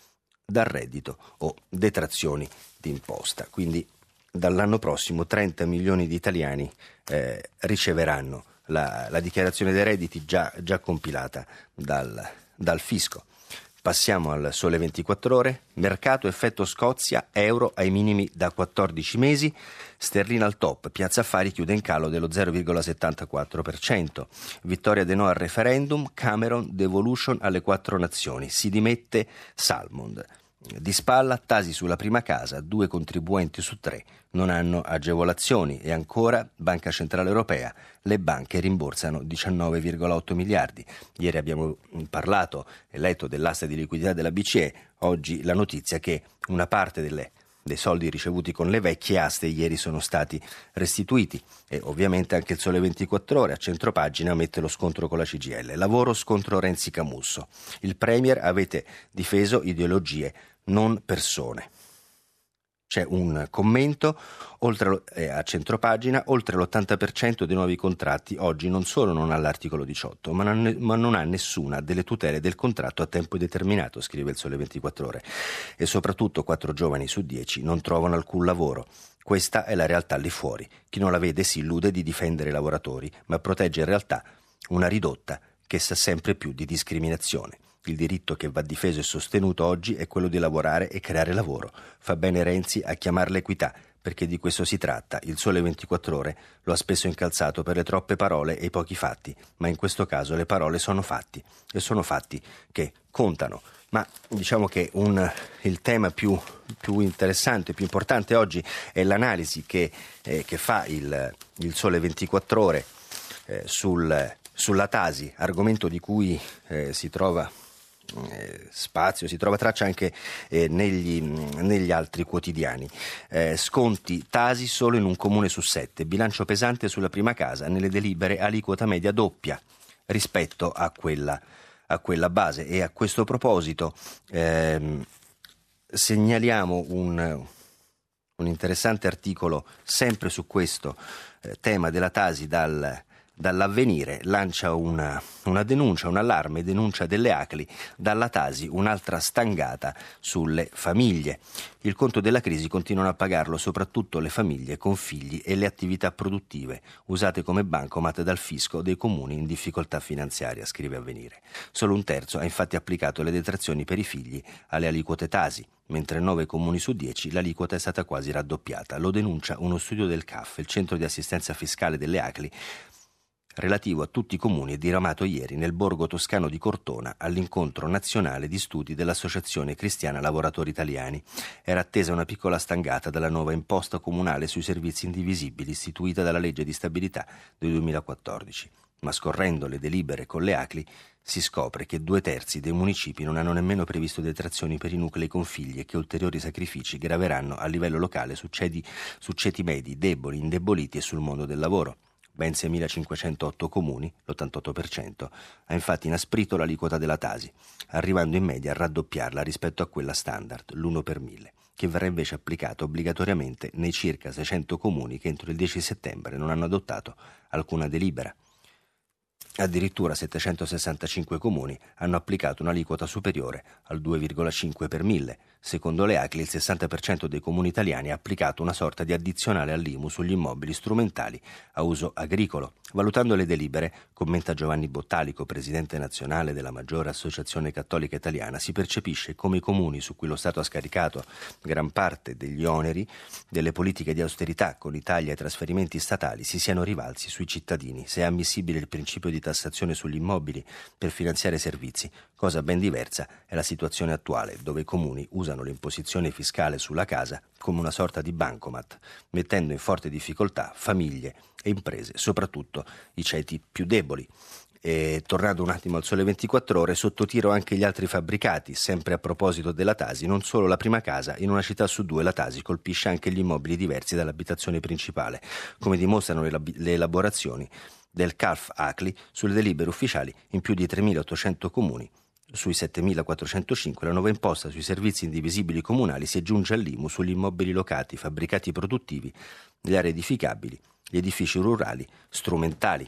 dal reddito o detrazioni di imposta. Quindi dall'anno prossimo trenta milioni di italiani eh, riceveranno la, la dichiarazione dei redditi già, già compilata dal, dal fisco. Passiamo al Sole ventiquattro Ore. Mercato effetto Scozia, euro ai minimi da quattordici mesi, sterlina al top, Piazza Affari chiude in calo dello zero virgola settantaquattro per cento. Vittoria dei no al referendum, Cameron devolution alle quattro nazioni, si dimette Salmond. Di spalla, tasi sulla prima casa, due contribuenti su tre non hanno agevolazioni e ancora Banca Centrale Europea, le banche rimborsano diciannove virgola otto miliardi. Ieri abbiamo parlato e letto dell'asta di liquidità della B C E, oggi la notizia che una parte delle dei soldi ricevuti con le vecchie aste ieri sono stati restituiti e ovviamente anche il Sole ventiquattro Ore a centropagina mette lo scontro con la C G I L. Lavoro scontro Renzi Camusso. Il Premier avete difeso ideologie, non persone. C'è un commento oltre lo, eh, a centropagina, oltre l'ottanta per cento dei nuovi contratti oggi non solo non ha l'articolo diciotto, ma non, ma non ha nessuna delle tutele del contratto a tempo determinato, scrive il Sole ventiquattro Ore. E soprattutto quattro giovani su dieci non trovano alcun lavoro. Questa è la realtà lì fuori. Chi non la vede si illude di difendere i lavoratori, ma protegge in realtà una ridotta che sa sempre più di discriminazione. Il diritto che va difeso e sostenuto oggi è quello di lavorare e creare lavoro. Fa bene Renzi a chiamarla equità, perché di questo si tratta. Il Sole ventiquattro Ore lo ha spesso incalzato per le troppe parole e i pochi fatti, ma in questo caso le parole sono fatti, e sono fatti che contano. Ma diciamo che un, il tema più, più interessante, più importante oggi è l'analisi che, eh, che fa il, il Sole ventiquattro Ore eh, sul, sulla Tasi, argomento di cui eh, si trova Eh, spazio, si trova traccia anche eh, negli, negli altri quotidiani. Eh, sconti Tasi solo in un comune su sette, bilancio pesante sulla prima casa, nelle delibere aliquota media doppia rispetto a quella, a quella base. E a questo proposito ehm, segnaliamo un, un interessante articolo sempre su questo eh, tema della Tasi dal Dall'Avvenire, lancia una, una denuncia, un allarme, denuncia delle A C L I, dalla Tasi un'altra stangata sulle famiglie. Il conto della crisi continuano a pagarlo soprattutto le famiglie con figli e le attività produttive, usate come bancomat dal fisco dei comuni in difficoltà finanziaria, scrive Avvenire. Solo un terzo ha infatti applicato le detrazioni per i figli alle aliquote Tasi, mentre in nove comuni su dieci l'aliquota è stata quasi raddoppiata. Lo denuncia uno studio del C A F, il centro di assistenza fiscale delle A C L I, relativo a tutti i comuni, diramato ieri nel borgo toscano di Cortona all'incontro nazionale di studi dell'Associazione Cristiana Lavoratori Italiani. Era attesa una piccola stangata dalla nuova imposta comunale sui servizi indivisibili istituita dalla legge di stabilità del duemilaquattordici. Ma scorrendo le delibere con le A C L I si scopre che due terzi dei municipi non hanno nemmeno previsto detrazioni per i nuclei con figli e che ulteriori sacrifici graveranno a livello locale su ceti, su ceti medi deboli, indeboliti e sul mondo del lavoro. Ben seimilacinquecentotto comuni, l'ottantotto per cento, ha infatti inasprito l'aliquota della Tasi, arrivando in media a raddoppiarla rispetto a quella standard, l'uno per mille, che verrà invece applicata obbligatoriamente nei circa seicento comuni che entro il dieci settembre non hanno adottato alcuna delibera. Addirittura settecentosessantacinque comuni hanno applicato un'aliquota superiore al due virgola cinque per mille. Secondo le A C L I il sessanta per cento dei comuni italiani ha applicato una sorta di addizionale all'I M U sugli immobili strumentali a uso agricolo. Valutando le delibere, commenta Giovanni Bottalico, presidente nazionale della maggiore associazione cattolica italiana, si percepisce come i comuni su cui lo Stato ha scaricato gran parte degli oneri delle politiche di austerità con i tagli ai trasferimenti statali si siano rivalsi sui cittadini. Se è ammissibile il principio di tassazione sugli immobili per finanziare servizi, cosa ben diversa è la situazione attuale, dove i comuni usano l'imposizione fiscale sulla casa come una sorta di bancomat, mettendo in forte difficoltà famiglie e imprese, soprattutto i ceti più deboli. E tornando un attimo al Sole ventiquattro Ore, sotto tiro anche gli altri fabbricati, sempre a proposito della Tasi, non solo la prima casa, in una città su due la Tasi colpisce anche gli immobili diversi dall'abitazione principale, come dimostrano le, lab- le elaborazioni del C A F A C L I sulle delibere ufficiali in più di tremilaottocento comuni. Sui settemilaquattrocentocinque la nuova imposta sui servizi indivisibili comunali si aggiunge all'I M U sugli immobili locati, fabbricati produttivi, le aree edificabili, gli edifici rurali, strumentali.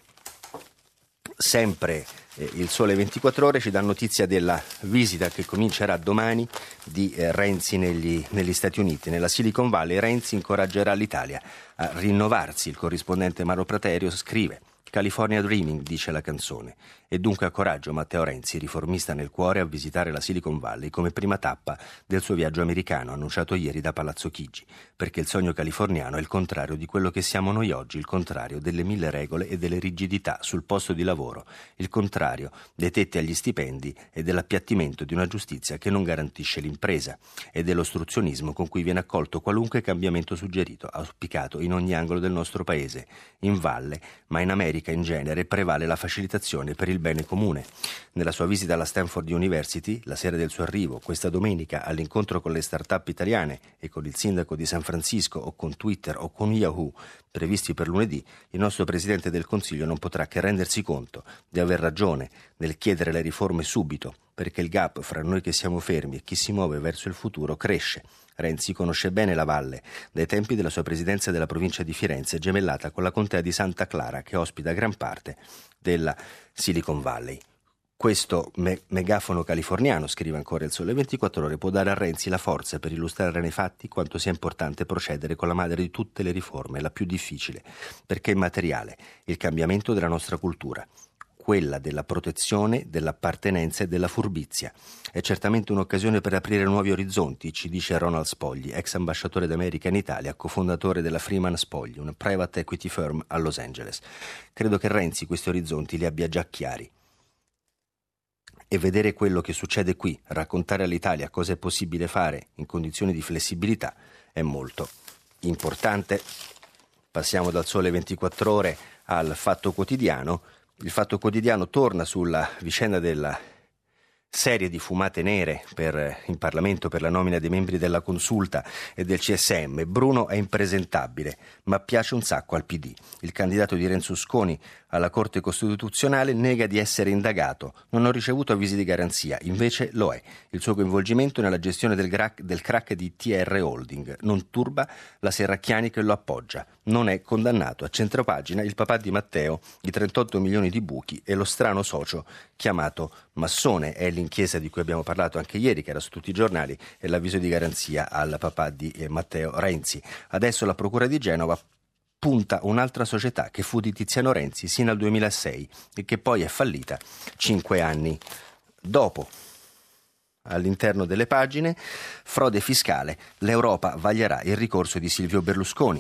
Sempre eh, il Sole ventiquattro Ore ci dà notizia della visita che comincerà domani di eh, Renzi negli, negli Stati Uniti. Nella Silicon Valley Renzi incoraggerà l'Italia a rinnovarsi. Il corrispondente Maro Praterio scrive: California Dreaming, dice la canzone. E dunque ha coraggio Matteo Renzi, riformista nel cuore, a visitare la Silicon Valley come prima tappa del suo viaggio americano, annunciato ieri da Palazzo Chigi, perché il sogno californiano è il contrario di quello che siamo noi oggi, il contrario delle mille regole e delle rigidità sul posto di lavoro, il contrario dei tetti agli stipendi e dell'appiattimento di una giustizia che non garantisce l'impresa e dell'ostruzionismo con cui viene accolto qualunque cambiamento suggerito, auspicato in ogni angolo del nostro paese. In valle, ma in America in genere, prevale la facilitazione per il bene comune. Nella sua visita alla Stanford University, la sera del suo arrivo, questa domenica, all'incontro con le start-up italiane e con il sindaco di San Francisco o con Twitter o con Yahoo, previsti per lunedì, il nostro Presidente del Consiglio non potrà che rendersi conto di aver ragione nel chiedere le riforme subito, perché il gap fra noi che siamo fermi e chi si muove verso il futuro cresce. Renzi conosce bene la valle, dai tempi della sua presidenza della provincia di Firenze, gemellata con la contea di Santa Clara, che ospita gran parte della Silicon Valley. Questo me- megafono californiano, scrive ancora il Sole ventiquattro Ore, può dare a Renzi la forza per illustrare nei fatti quanto sia importante procedere con la madre di tutte le riforme, la più difficile, perché è materiale, il cambiamento della nostra cultura, quella della protezione, dell'appartenenza e della furbizia. È certamente un'occasione per aprire nuovi orizzonti, ci dice Ronald Spogli, ex ambasciatore d'America in Italia, cofondatore della Freeman Spogli, una private equity firm a Los Angeles. Credo che Renzi questi orizzonti li abbia già chiari. E vedere quello che succede qui, raccontare all'Italia cosa è possibile fare in condizioni di flessibilità, è molto importante. Passiamo dal Sole ventiquattro Ore al Fatto Quotidiano. Il Fatto Quotidiano torna sulla vicenda della serie di fumate nere per, in Parlamento per la nomina dei membri della Consulta e del C S M. Bruno è impresentabile, ma piace un sacco al P D. Il candidato di Renzo Usconi alla Corte Costituzionale nega di essere indagato. Non ho ricevuto avvisi di garanzia, invece lo è. Il suo coinvolgimento nella gestione del, gra- del crack di T R Holding non turba la Serracchiani che lo appoggia. Non è condannato. A centropagina il papà di Matteo, i trentotto milioni di buchi e lo strano socio chiamato massone. È l'inchiesta di cui abbiamo parlato anche ieri, che era su tutti i giornali, e l'avviso di garanzia al papà di eh, Matteo Renzi. Adesso la Procura di Genova punta un'altra società che fu di Tiziano Renzi sino al duemilasei e che poi è fallita cinque anni dopo. All'interno delle pagine, frode fiscale, l'Europa vaglierà il ricorso di Silvio Berlusconi.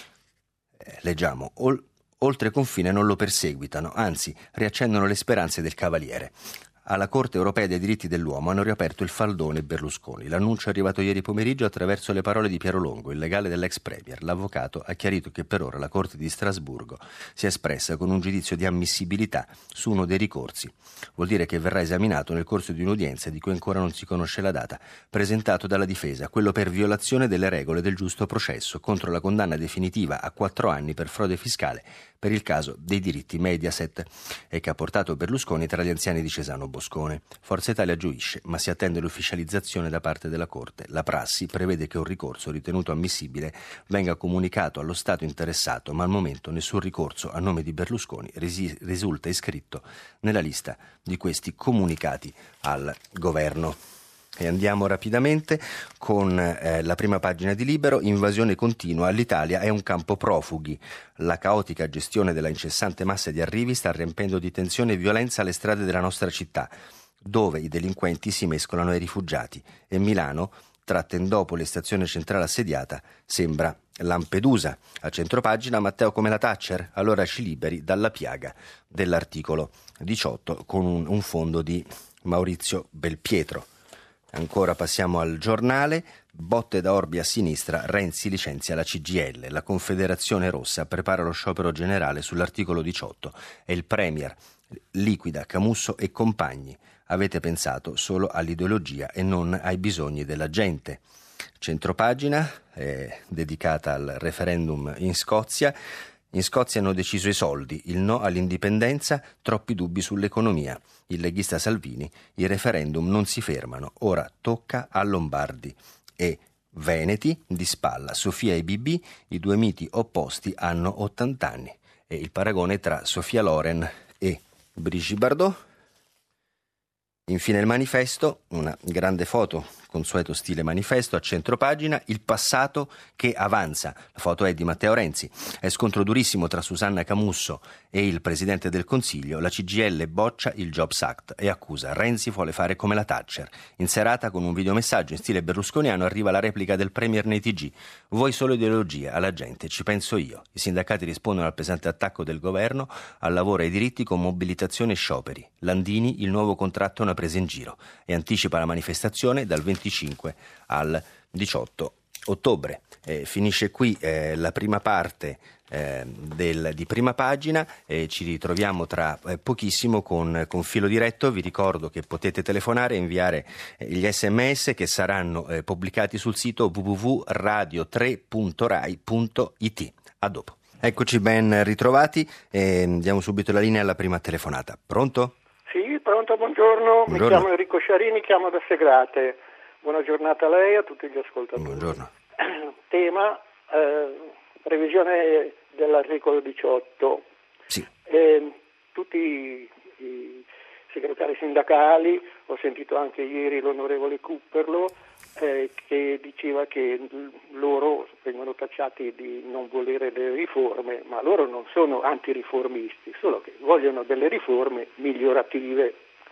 Eh, leggiamo, ol- oltre confine non lo perseguitano, anzi riaccendono le speranze del Cavaliere. Alla Corte Europea dei Diritti dell'Uomo hanno riaperto il faldone Berlusconi. L'annuncio è arrivato ieri pomeriggio attraverso le parole di Piero Longo, il legale dell'ex premier. L'avvocato ha chiarito che per ora la Corte di Strasburgo si è espressa con un giudizio di ammissibilità su uno dei ricorsi. Vuol dire che verrà esaminato nel corso di un'udienza di cui ancora non si conosce la data, presentato dalla difesa, quello per violazione delle regole del giusto processo contro la condanna definitiva a quattro anni per frode fiscale per il caso dei diritti Mediaset e che ha portato Berlusconi tra gli anziani di Cesano Boscone. Forza Italia gioisce, ma si attende l'ufficializzazione da parte della Corte. La prassi prevede che un ricorso ritenuto ammissibile venga comunicato allo Stato interessato, ma al momento nessun ricorso a nome di Berlusconi resi- risulta iscritto nella lista di questi comunicati al governo. E andiamo rapidamente con eh, la prima pagina di Libero. Invasione continua, l'Italia è un campo profughi. La caotica gestione della incessante massa di arrivi sta riempendo di tensione e violenza le strade della nostra città, dove i delinquenti si mescolano ai rifugiati. E Milano, tratta in dopo le stazione centrale assediata, sembra Lampedusa. A centropagina, Matteo come la Thatcher, allora ci liberi dalla piaga dell'articolo diciotto, con un, un fondo di Maurizio Belpietro. Ancora passiamo al Giornale. Botte da Orbi a sinistra, Renzi licenzia la C G I L. La Confederazione Rossa prepara lo sciopero generale sull'articolo diciotto e il Premier liquida Camusso e compagni. Avete pensato solo all'ideologia e non ai bisogni della gente. Centropagina, eh, dedicata al referendum in Scozia. In Scozia hanno deciso i soldi, il no all'indipendenza, troppi dubbi sull'economia. Il leghista Salvini, i referendum non si fermano, ora tocca a Lombardi. E Veneti, di spalla, Sofia e B B, i due miti opposti hanno ottanta anni. E il paragone tra Sofia Loren e Brigitte Bardot. Infine il Manifesto, una grande foto consueto stile manifesto, a centropagina il passato che avanza. La foto è di Matteo Renzi. È scontro durissimo tra Susanna Camusso e il Presidente del Consiglio. La C G I L boccia il Jobs Act e accusa Renzi vuole fare come la Thatcher. In serata, con un videomessaggio in stile berlusconiano, arriva la replica del Premier nei T G. Vuoi solo ideologia, alla gente ci penso io. I sindacati rispondono al pesante attacco del governo al lavoro e ai diritti con mobilitazione e scioperi. Landini, il nuovo contratto è una presa in giro, e anticipa la manifestazione dal venticinque al diciotto ottobre. Eh, finisce qui eh, la prima parte eh, del, di Prima Pagina. Eh, ci ritroviamo tra eh, pochissimo con, con Filo Diretto. Vi ricordo che potete telefonare e inviare eh, gli sms che saranno eh, pubblicati sul sito w w w punto radio tre punto rai punto i t. A dopo. Eccoci ben ritrovati e diamo subito la linea alla prima telefonata. Pronto? Sì, pronto, buongiorno. Buongiorno. Mi chiamo Enrico Sciarini, chiamo da Segrate. Buona giornata a lei e a tutti gli ascoltatori. Buongiorno. Tema, eh, revisione dell'articolo diciotto. Sì. Eh, tutti i segretari sindacali, ho sentito anche ieri l'onorevole Cupperlo, eh, che diceva che loro vengono tacciati di non volere le riforme, ma loro non sono antiriformisti, solo che vogliono delle riforme migliorative.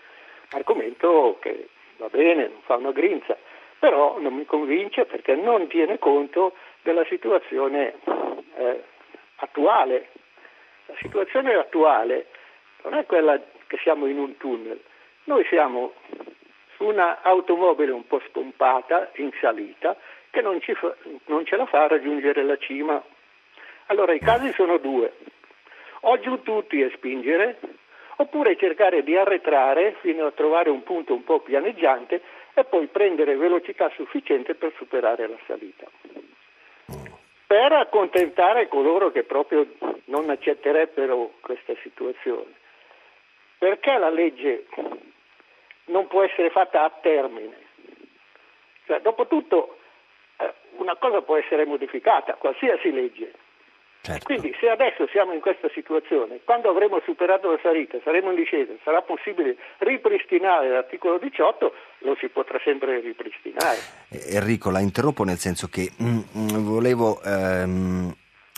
Argomento che va bene, non fa una grinza, però non mi convince perché non tiene conto della situazione eh, attuale. La situazione attuale non è quella che siamo in un tunnel, noi siamo su una automobile un po' stompata, in salita, che non, ci fa, non ce la fa a raggiungere la cima. Allora i casi sono due: o giù tutti e spingere, oppure cercare di arretrare fino a trovare un punto un po' pianeggiante e poi prendere velocità sufficiente per superare la salita. Per accontentare coloro che proprio non accetterebbero questa situazione. Perché la legge non può essere fatta a termine? Cioè, dopotutto eh, una cosa può essere modificata, qualsiasi legge. Certo. Quindi se adesso siamo in questa situazione, quando avremo superato la salita, saremo in discesa, sarà possibile ripristinare l'articolo diciotto, lo si potrà sempre ripristinare. Enrico, la interrompo nel senso che mh, volevo ehm,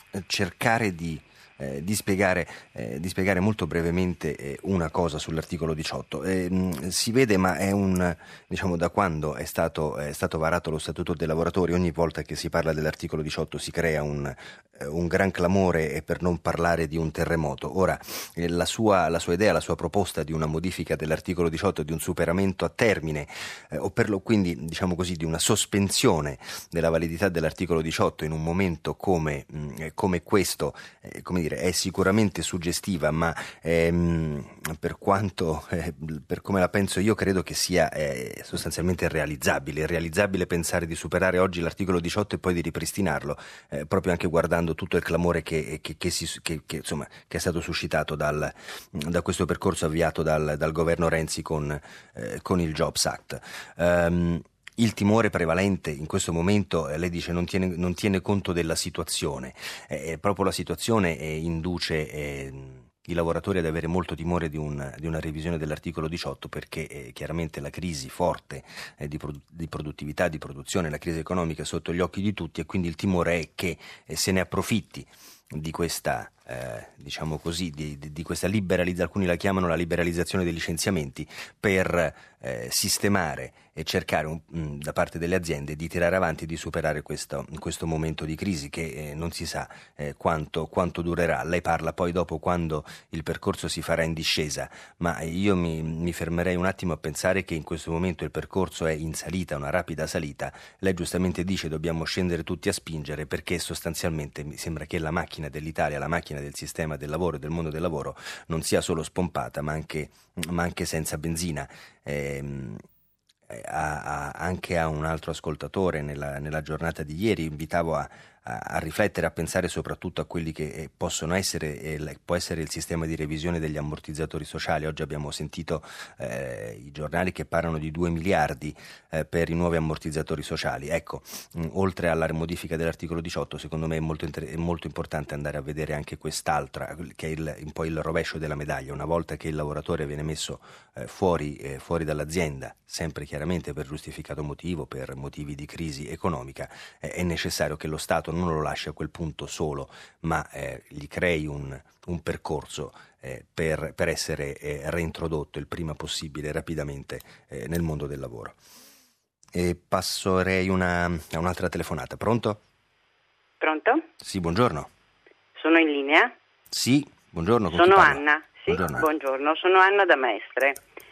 cercare di Eh, di, spiegare, eh, di spiegare molto brevemente eh, una cosa sull'articolo diciotto. Eh, mh, si vede, ma è un, diciamo, da quando è stato, è stato varato lo Statuto dei lavoratori, ogni volta che si parla dell'articolo diciotto si crea un, eh, un gran clamore, e per non parlare di un terremoto. Ora, eh, la, sua, la sua idea, la sua proposta di una modifica dell'articolo diciotto, di un superamento a termine, eh, o per lo quindi, diciamo così, di una sospensione della validità dell'articolo diciotto in un momento come, mh, come questo, eh, come è sicuramente suggestiva, ma ehm, per quanto eh, per come la penso io, credo che sia eh, sostanzialmente irrealizzabile. Irrealizzabile pensare di superare oggi l'articolo diciotto e poi di ripristinarlo, eh, proprio anche guardando tutto il clamore che, che, che, si, che, che, insomma, che è stato suscitato dal, da questo percorso avviato dal, dal governo Renzi con, eh, con il Jobs Act. Um, Il timore prevalente in questo momento, eh, lei dice, non tiene, non tiene conto della situazione. Eh, proprio la situazione eh, induce eh, i lavoratori ad avere molto timore di, un, di una revisione dell'articolo diciotto, perché eh, chiaramente la crisi forte eh, di, produ- di produttività, di produzione, la crisi economica è sotto gli occhi di tutti, e quindi il timore è che eh, se ne approfitti di questa, eh, diciamo così, di, di, di questa liberalizzazione, alcuni la chiamano la liberalizzazione dei licenziamenti, per eh, sistemare e cercare un, mh, da parte delle aziende di tirare avanti e di superare questo, questo momento di crisi che eh, non si sa eh, quanto, quanto durerà. Lei parla poi dopo quando il percorso si farà in discesa, ma io mi, mi fermerei un attimo a pensare che in questo momento il percorso è in salita, una rapida salita. Lei giustamente dice dobbiamo scendere tutti a spingere, perché sostanzialmente mi sembra che la macchina dell'Italia, la macchina del sistema del lavoro e del mondo del lavoro non sia solo spompata, ma anche, ma anche senza benzina. Ehm, A, a, anche a un altro ascoltatore nella, nella giornata di ieri invitavo a, a, a riflettere, a pensare soprattutto a quelli che eh, possono essere, eh, può essere il sistema di revisione degli ammortizzatori sociali. Oggi abbiamo sentito eh, i giornali che parlano di due miliardi eh, per i nuovi ammortizzatori sociali. Ecco, mh, oltre alla modifica dell'articolo diciotto, secondo me è molto, inter- è molto importante andare a vedere anche quest'altra, che è il, un po' il rovescio della medaglia. Una volta che il lavoratore viene messo eh, fuori, eh, fuori dall'azienda, sempre chiaramente per giustificato motivo, per motivi di crisi economica, eh, è necessario che lo Stato non lo lasci a quel punto solo, ma eh, gli crei un, un percorso eh, per, per essere eh, reintrodotto il prima possibile, rapidamente, eh, nel mondo del lavoro. E passerei una, a un'altra telefonata. Pronto? Pronto? Sì, buongiorno. Sono in linea? Sì, buongiorno. Con Sono chi parlo? Anna. Sì, buongiorno. buongiorno, sono Anna da Mestre.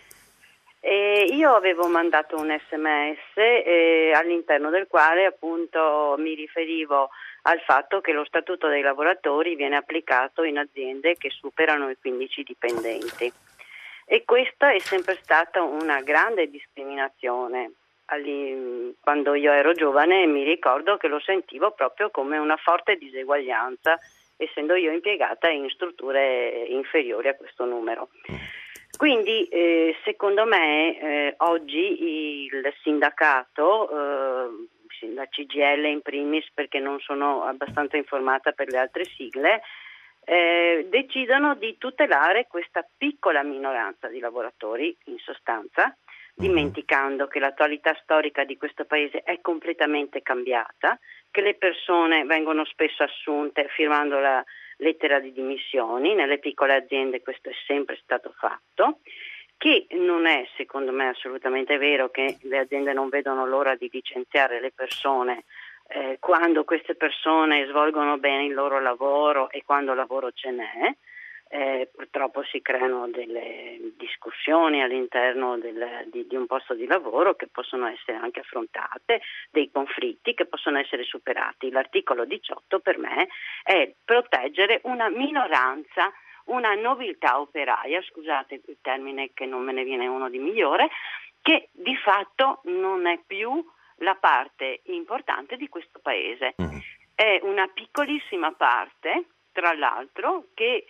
E io avevo mandato un sms eh, all'interno del quale appunto mi riferivo al fatto che lo statuto dei lavoratori viene applicato in aziende che superano i quindici dipendenti, e questa è sempre stata una grande discriminazione. Alli, quando io ero giovane mi ricordo che lo sentivo proprio come una forte diseguaglianza, essendo io impiegata in strutture inferiori a questo numero. Quindi eh, secondo me eh, oggi il sindacato, eh, la C G I L in primis, perché non sono abbastanza informata per le altre sigle, eh, decidono di tutelare questa piccola minoranza di lavoratori, in sostanza, dimenticando che l'attualità storica di questo paese è completamente cambiata, che le persone vengono spesso assunte firmando la lettera di dimissioni. Nelle piccole aziende questo è sempre stato fatto, che non è secondo me assolutamente vero che le aziende non vedono l'ora di licenziare le persone eh, quando queste persone svolgono bene il loro lavoro e quando lavoro ce n'è. Eh, purtroppo si creano delle discussioni all'interno del, di, di un posto di lavoro che possono essere anche affrontate, dei conflitti che possono essere superati. L'articolo diciotto per me è proteggere una minoranza, una nobiltà operaia, scusate il termine che non me ne viene uno di migliore, che di fatto non è più la parte importante di questo paese. È una piccolissima parte, tra l'altro, che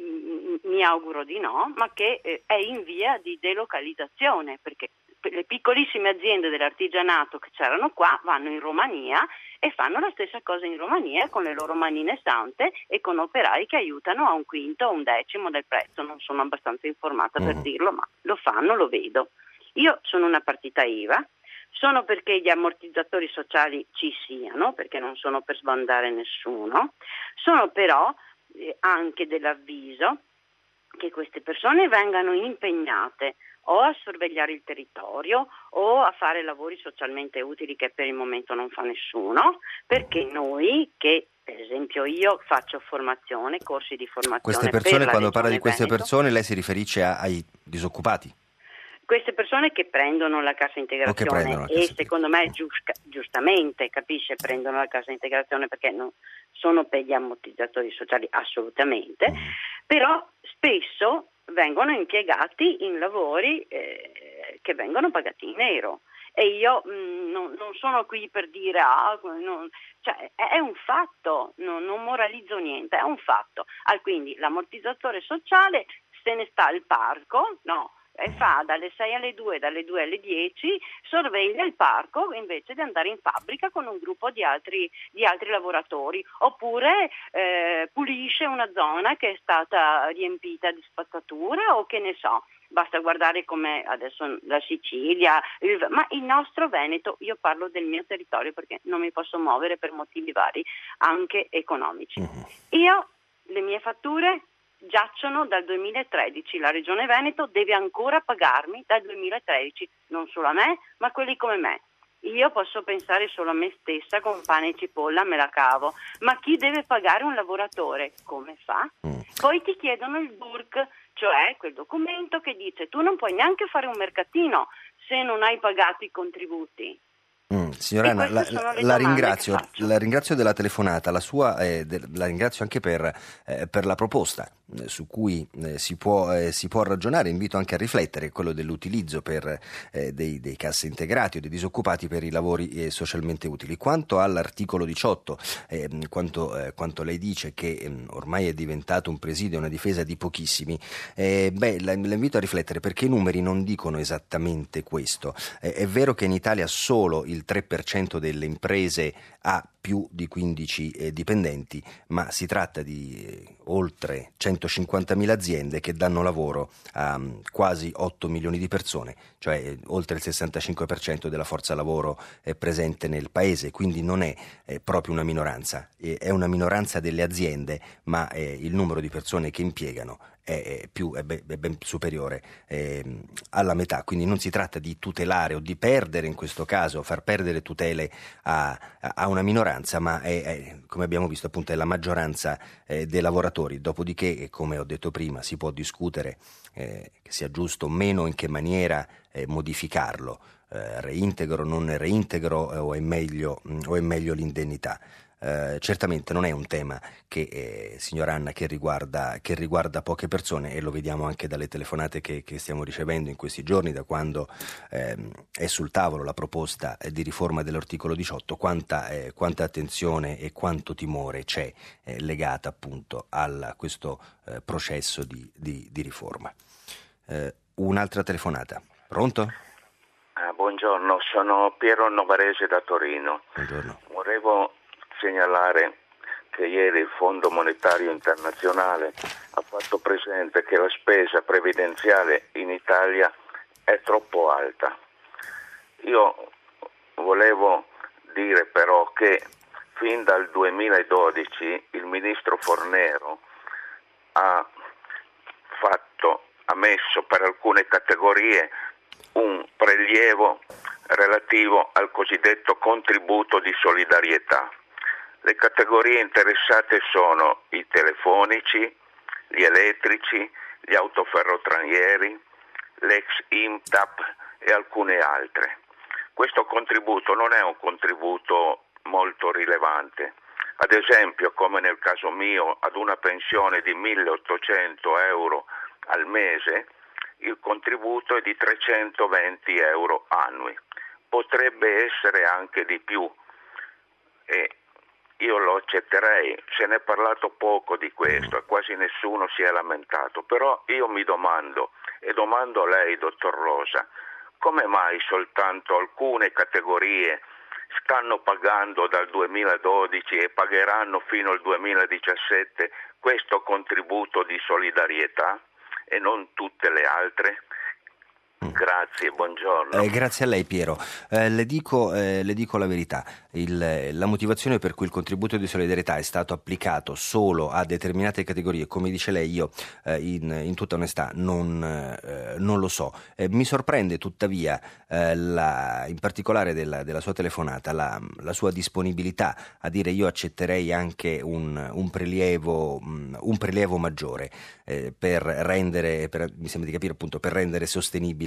mi auguro di no, ma che eh, è in via di delocalizzazione, perché le piccolissime aziende dell'artigianato che c'erano qua vanno in Romania e fanno la stessa cosa in Romania con le loro manine sante e con operai che aiutano a un quinto o un decimo del prezzo. Non sono abbastanza informata per dirlo, ma lo fanno, lo vedo. Io sono una partita I V A, sono perché gli ammortizzatori sociali ci siano, perché non sono per sbandare nessuno, sono però anche dell'avviso che queste persone vengano impegnate o a sorvegliare il territorio o a fare lavori socialmente utili che per il momento non fa nessuno, perché noi che per esempio io faccio formazione, corsi di formazione. Queste persone, per quando parla di queste Veneto, persone, lei si riferisce a, ai disoccupati? Queste persone che prendono la cassa integrazione la e cassa secondo me giust- giustamente, capisce, prendono la cassa integrazione perché non sono per gli ammortizzatori sociali assolutamente, mm. però spesso vengono impiegati in lavori eh, che vengono pagati in nero. E io mh, non, non sono qui per dire, ah, non, cioè, è, è un fatto, non, non moralizzo niente, è un fatto. Ah, quindi l'ammortizzatore sociale se ne sta al parco, no? E fa dalle sei alle due, dalle due alle dieci, sorveglia il parco invece di andare in fabbrica con un gruppo di altri, di altri lavoratori, oppure eh, pulisce una zona che è stata riempita di spazzatura o che ne so. Basta guardare come adesso la Sicilia, il, ma il nostro Veneto, io parlo del mio territorio perché non mi posso muovere per motivi vari, anche economici. Io, le mie fatture giacciono dal duemilatredici, la Regione Veneto deve ancora pagarmi dal duemilatredici, non solo a me, ma quelli come me. Io posso pensare solo a me stessa, con pane e cipolla me la cavo, ma chi deve pagare un lavoratore come fa? Poi ti chiedono il B U R C, cioè quel documento che dice tu non puoi neanche fare un mercatino se non hai pagato i contributi. Mm, signora Anna, la, la, ringrazio, la ringrazio della telefonata, la sua, eh, de, la ringrazio anche per, eh, per la proposta eh, su cui eh, si, può, eh, si può ragionare. Invito anche a riflettere, quello dell'utilizzo per, eh, dei, dei cassaintegrati o dei disoccupati per i lavori eh, socialmente utili. Quanto all'articolo diciotto, eh, quanto, eh, quanto lei dice che eh, ormai è diventato un presidio, una difesa di pochissimi, eh, beh, la, la invito a riflettere, perché i numeri non dicono esattamente questo. Eh, è vero che in Italia solo il tre per cento delle imprese ha più di quindici eh, dipendenti, ma si tratta di eh, oltre centocinquantamila aziende che danno lavoro a um, quasi otto milioni di persone, cioè eh, oltre il sessantacinque per cento della forza lavoro è presente nel paese, quindi non è eh, proprio una minoranza, eh, è una minoranza delle aziende, ma eh, il numero di persone che impiegano è, più, è, ben, è ben superiore eh, alla metà, quindi non si tratta di tutelare o di perdere, in questo caso far perdere tutele a, a una minoranza, ma è, è, come abbiamo visto appunto, è la maggioranza eh, dei lavoratori. Dopodiché, come ho detto prima, si può discutere eh, che sia giusto o meno, in che maniera eh, modificarlo, eh, reintegro, non reintegro, eh, o è meglio, mh, o è meglio l'indennità. Uh, certamente non è un tema che, eh, signor Anna, che riguarda, che riguarda poche persone, e lo vediamo anche dalle telefonate che, che stiamo ricevendo in questi giorni, da quando ehm, è sul tavolo la proposta di riforma dell'articolo diciotto, quanta, eh, quanta attenzione e quanto timore c'è eh, legata appunto a questo eh, processo di, di, di riforma. Uh, un'altra telefonata. Pronto? Ah, buongiorno, sono Piero Novarese da Torino. Buongiorno. Volevo segnalare che ieri il Fondo Monetario Internazionale ha fatto presente che la spesa previdenziale in Italia è troppo alta. Io volevo dire però che fin dal duemiladodici il ministro Fornero ha fatto, ha messo per alcune categorie un prelievo relativo al cosiddetto contributo di solidarietà. Le categorie interessate sono i telefonici, gli elettrici, gli autoferrotrainieri, l'ex I M T A P e alcune altre. Questo contributo non è un contributo molto rilevante. Ad esempio, come nel caso mio, ad una pensione di milleottocento euro al mese, il contributo è di trecentoventi euro annui. Potrebbe essere anche di più, e io lo accetterei. Se ne è parlato poco di questo e quasi nessuno si è lamentato, però io mi domando, e domando a lei, dottor Rosa, come mai soltanto alcune categorie stanno pagando dal duemiladodici e pagheranno fino al duemiladiciassette questo contributo di solidarietà e non tutte le altre? Grazie, buongiorno. Eh, grazie a lei, Piero. Eh, le dico, eh, le dico la verità. Il, la motivazione per cui il contributo di solidarietà è stato applicato solo a determinate categorie, come dice lei, io eh, in, in tutta onestà non, eh, non lo so. Eh, mi sorprende tuttavia, eh, la, in particolare della, della sua telefonata, la, la sua disponibilità a dire io accetterei anche un, un, prelievo, un prelievo maggiore eh, per rendere, per, mi sembra di capire appunto, per rendere sostenibile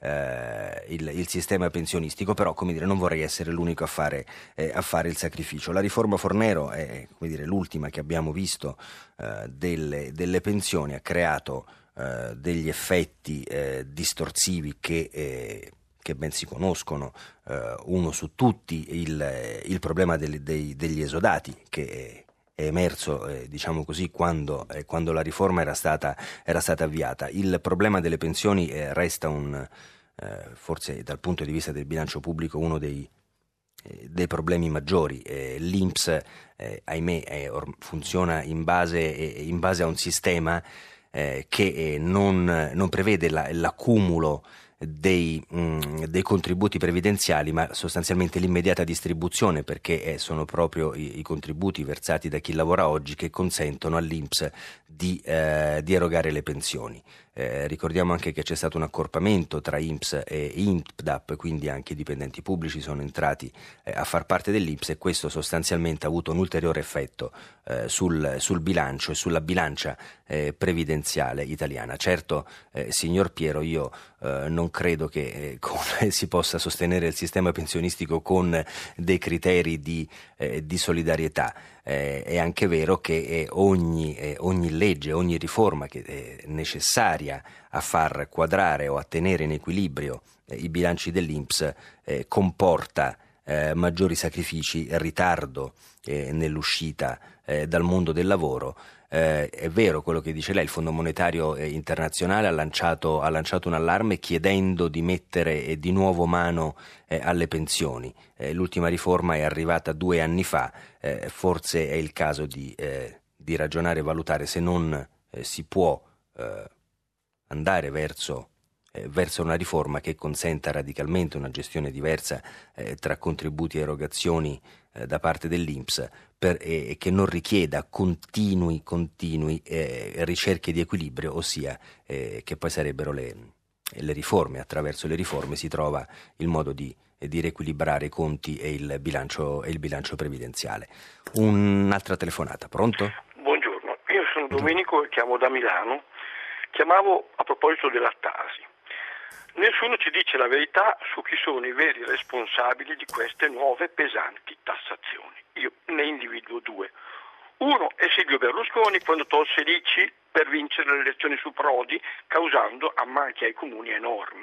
Eh, il, il sistema pensionistico, però come dire non vorrei essere l'unico a fare, eh, a fare il sacrificio. La riforma Fornero è, come dire, l'ultima che abbiamo visto eh, delle, delle pensioni, ha creato eh, degli effetti eh, distorsivi che, eh, che ben si conoscono, eh, uno su tutti il, il problema dei, dei, degli esodati, che è emerso, eh, diciamo così, quando, eh, quando la riforma era stata, era stata avviata. Il problema delle pensioni eh, resta un, eh, forse dal punto di vista del bilancio pubblico, uno dei, eh, dei problemi maggiori. Eh, L'I N P S, eh, ahimè, eh, or- funziona in base, eh, in base a un sistema eh, che eh, non, non prevede la, l'accumulo Dei, mh, dei contributi previdenziali, ma sostanzialmente l'immediata distribuzione, perché eh, sono proprio i, i contributi versati da chi lavora oggi che consentono all'I N P S di, eh, di erogare le pensioni. Eh, ricordiamo anche che c'è stato un accorpamento tra I N P S e I N P D A P, quindi anche i dipendenti pubblici sono entrati eh, a far parte dell'I N P S, e questo sostanzialmente ha avuto un ulteriore effetto eh, sul, sul bilancio e sulla bilancia eh, previdenziale italiana. Certo, eh, signor Piero, io eh, non non credo che eh, con, si possa sostenere il sistema pensionistico con dei criteri di, eh, di solidarietà. Eh, è anche vero che eh, ogni, eh, ogni legge, ogni riforma che è necessaria a far quadrare o a tenere in equilibrio eh, i bilanci dell'I N P S eh, comporta eh, maggiori sacrifici, ritardo eh, nell'uscita eh, dal mondo del lavoro. Eh, è vero quello che dice lei, il Fondo Monetario eh, Internazionale ha lanciato, ha lanciato un allarme chiedendo di mettere eh, di nuovo mano eh, alle pensioni. Eh, l'ultima riforma è arrivata due anni fa, eh, forse è il caso di, eh, di ragionare e valutare se non eh, si può eh, andare verso, eh, verso una riforma che consenta radicalmente una gestione diversa eh, tra contributi e erogazioni eh, da parte dell'I N P S per, e eh, che non richieda continui, continui eh, ricerche di equilibrio, ossia eh, che poi sarebbero le, le riforme. Attraverso le riforme si trova il modo di, di riequilibrare i conti e il bilancio, e il bilancio previdenziale. Un'altra telefonata, pronto? Buongiorno, io sono Domenico e chiamo da Milano. Chiamavo a proposito della Tasi. Nessuno ci dice la verità su chi sono i veri responsabili di queste nuove pesanti tassazioni. Io ne individuo due. Uno è Silvio Berlusconi quando tolse l'I C I per vincere le elezioni su Prodi, causando ammanchi ai comuni enormi.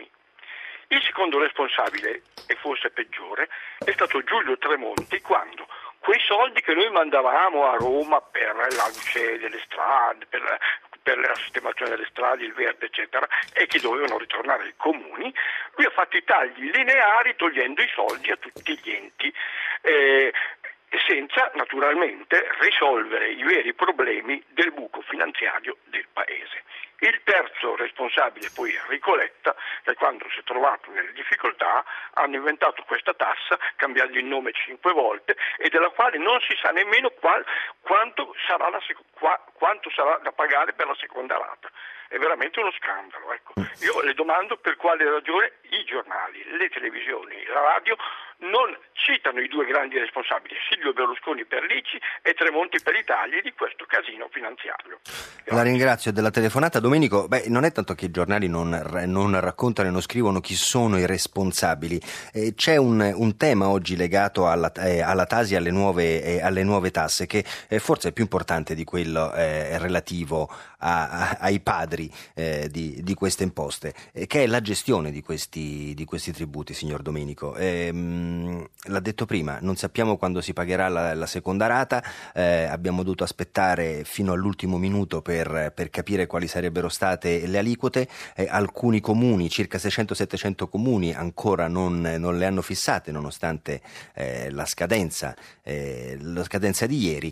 Il secondo responsabile, e forse peggiore, è stato Giulio Tremonti quando quei soldi che noi mandavamo a Roma per la luce delle strade, per la, per la sistemazione delle strade, il verde eccetera, e che dovevano ritornare ai comuni, lui ha fatto i tagli lineari togliendo i soldi a tutti gli enti, eh, senza naturalmente risolvere i veri problemi del buco finanziario del paese. Il terzo responsabile poi è Enrico Letta, che quando si è trovato nelle difficoltà hanno inventato questa tassa, cambiando il nome cinque volte, e della quale non si sa nemmeno qual, quanto, sarà la, qua, quanto sarà da pagare per la seconda rata. È veramente uno scandalo. Ecco. Io le domando per quale ragione i giornali, le televisioni, la radio non citano i due grandi responsabili, Silvio Berlusconi per l'I C I e Tremonti per i tagli di questo casino finanziario. La ringrazio della telefonata. Domenico, beh, non è tanto che i giornali non, non raccontano e non scrivono chi sono i responsabili. Eh, c'è un, un tema oggi legato alla, eh, alla Tasi e alle nuove, eh, alle nuove tasse che eh, forse è più importante di quello eh, relativo a, a, ai padri eh, di, di queste imposte, eh, che è la gestione di questi, di questi tributi, signor Domenico. Eh, l'ha detto prima, non sappiamo quando si pagherà la, la seconda rata, eh, abbiamo dovuto aspettare fino all'ultimo minuto per, per capire quali sarebbero state le aliquote. Eh, alcuni comuni, circa seicento settecento comuni, ancora non, non le hanno fissate nonostante eh, la scadenza, eh, la scadenza di ieri.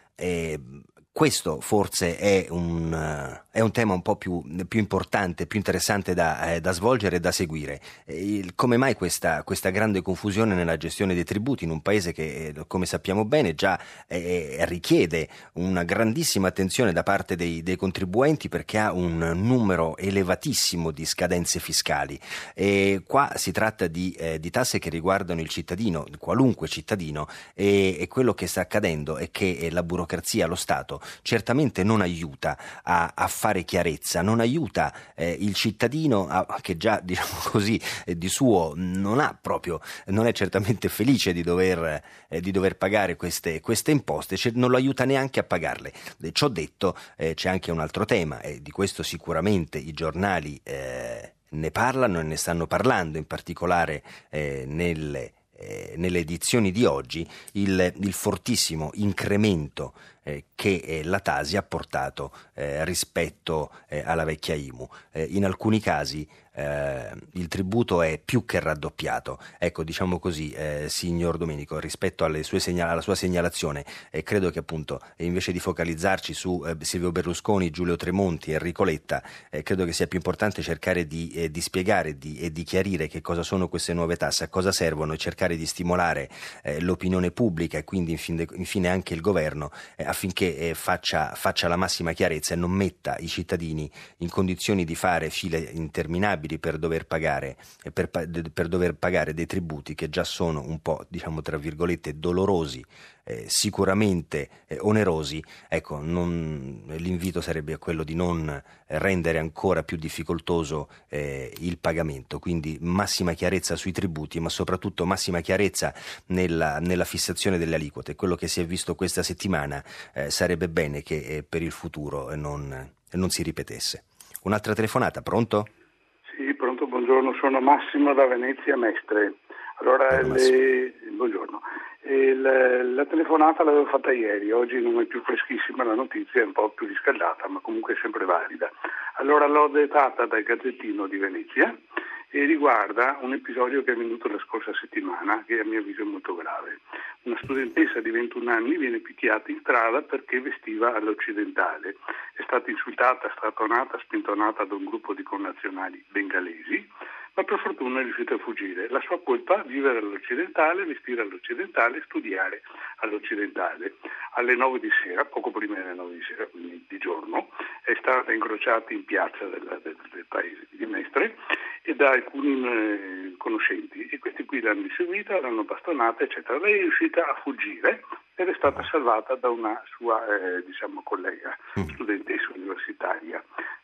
Eh, Questo forse è un, uh, è un tema un po' più, più importante, più interessante da, eh, da svolgere e da seguire. Il, come mai questa, questa grande confusione nella gestione dei tributi in un paese che, eh, come sappiamo bene, già eh, richiede una grandissima attenzione da parte dei, dei contribuenti perché ha un numero elevatissimo di scadenze fiscali. E qua si tratta di, eh, di tasse che riguardano il cittadino, qualunque cittadino, e, e quello che sta accadendo è che eh, la burocrazia, lo Stato, certamente non aiuta a, a fare chiarezza, non aiuta eh, il cittadino a, che già, diciamo così, eh, di suo non ha proprio, non è certamente felice di dover, eh, di dover pagare queste, queste imposte, cioè non lo aiuta neanche a pagarle. Eh, ciò detto, eh, c'è anche un altro tema, e di questo sicuramente i giornali eh, ne parlano e ne stanno parlando, in particolare eh, nelle Eh, nelle edizioni di oggi, il, il fortissimo incremento eh, che eh, la Tasi ha portato eh, rispetto eh, alla vecchia I M U. Eh, in alcuni casi eh, il tributo è più che raddoppiato. Ecco, diciamo così, eh, signor Domenico, rispetto alle sue segnal- alla sua segnalazione, eh, credo che appunto eh, invece di focalizzarci su eh, Silvio Berlusconi, Giulio Tremonti e Enrico Letta, eh, credo che sia più importante cercare di, eh, di spiegare di, e di chiarire che cosa sono queste nuove tasse, a cosa servono, e cercare di stimolare eh, l'opinione pubblica e quindi infine, infine anche il governo eh, affinché eh, faccia, faccia la massima chiarezza e non metta i cittadini in condizioni di fare file interminabili per dover pagare eh, per, per dover pagare dei tributi che già sono un po', diciamo tra virgolette, dolorosi eh, sicuramente eh, onerosi, ecco, non, l'invito sarebbe quello di non rendere ancora più difficoltoso eh, il pagamento, quindi massima chiarezza sui tributi, ma soprattutto massima chiarezza nella, nella fissazione delle aliquote. Quello che si è visto questa settimana eh, sarebbe bene che eh, per il futuro non, non si ripetesse. Un'altra telefonata, pronto? Sì, pronto, buongiorno, sono Massimo da Venezia Mestre. Allora, le... buongiorno. Il, la telefonata l'avevo fatta ieri, oggi non è più freschissima la notizia, è un po' più riscaldata, ma comunque è sempre valida. Allora l'ho dettata dal Gazzettino di Venezia e riguarda un episodio che è avvenuto la scorsa settimana, che a mio avviso è molto grave. Una studentessa di ventuno anni viene picchiata in strada perché vestiva all'occidentale. È stata insultata, strattonata, spintonata da un gruppo di connazionali bengalesi, ma per fortuna è riuscita a fuggire. La sua colpa: vivere all'occidentale, vestire all'occidentale, studiare all'occidentale. Alle nove di sera, poco prima delle nove di sera, quindi di giorno, è stata incrociata in piazza del, del, del paese di Mestre e da alcuni eh, conoscenti, e questi qui l'hanno inseguita, l'hanno bastonata, eccetera. Lei è riuscita a fuggire ed è stata salvata da una sua eh, diciamo collega studentessa universitaria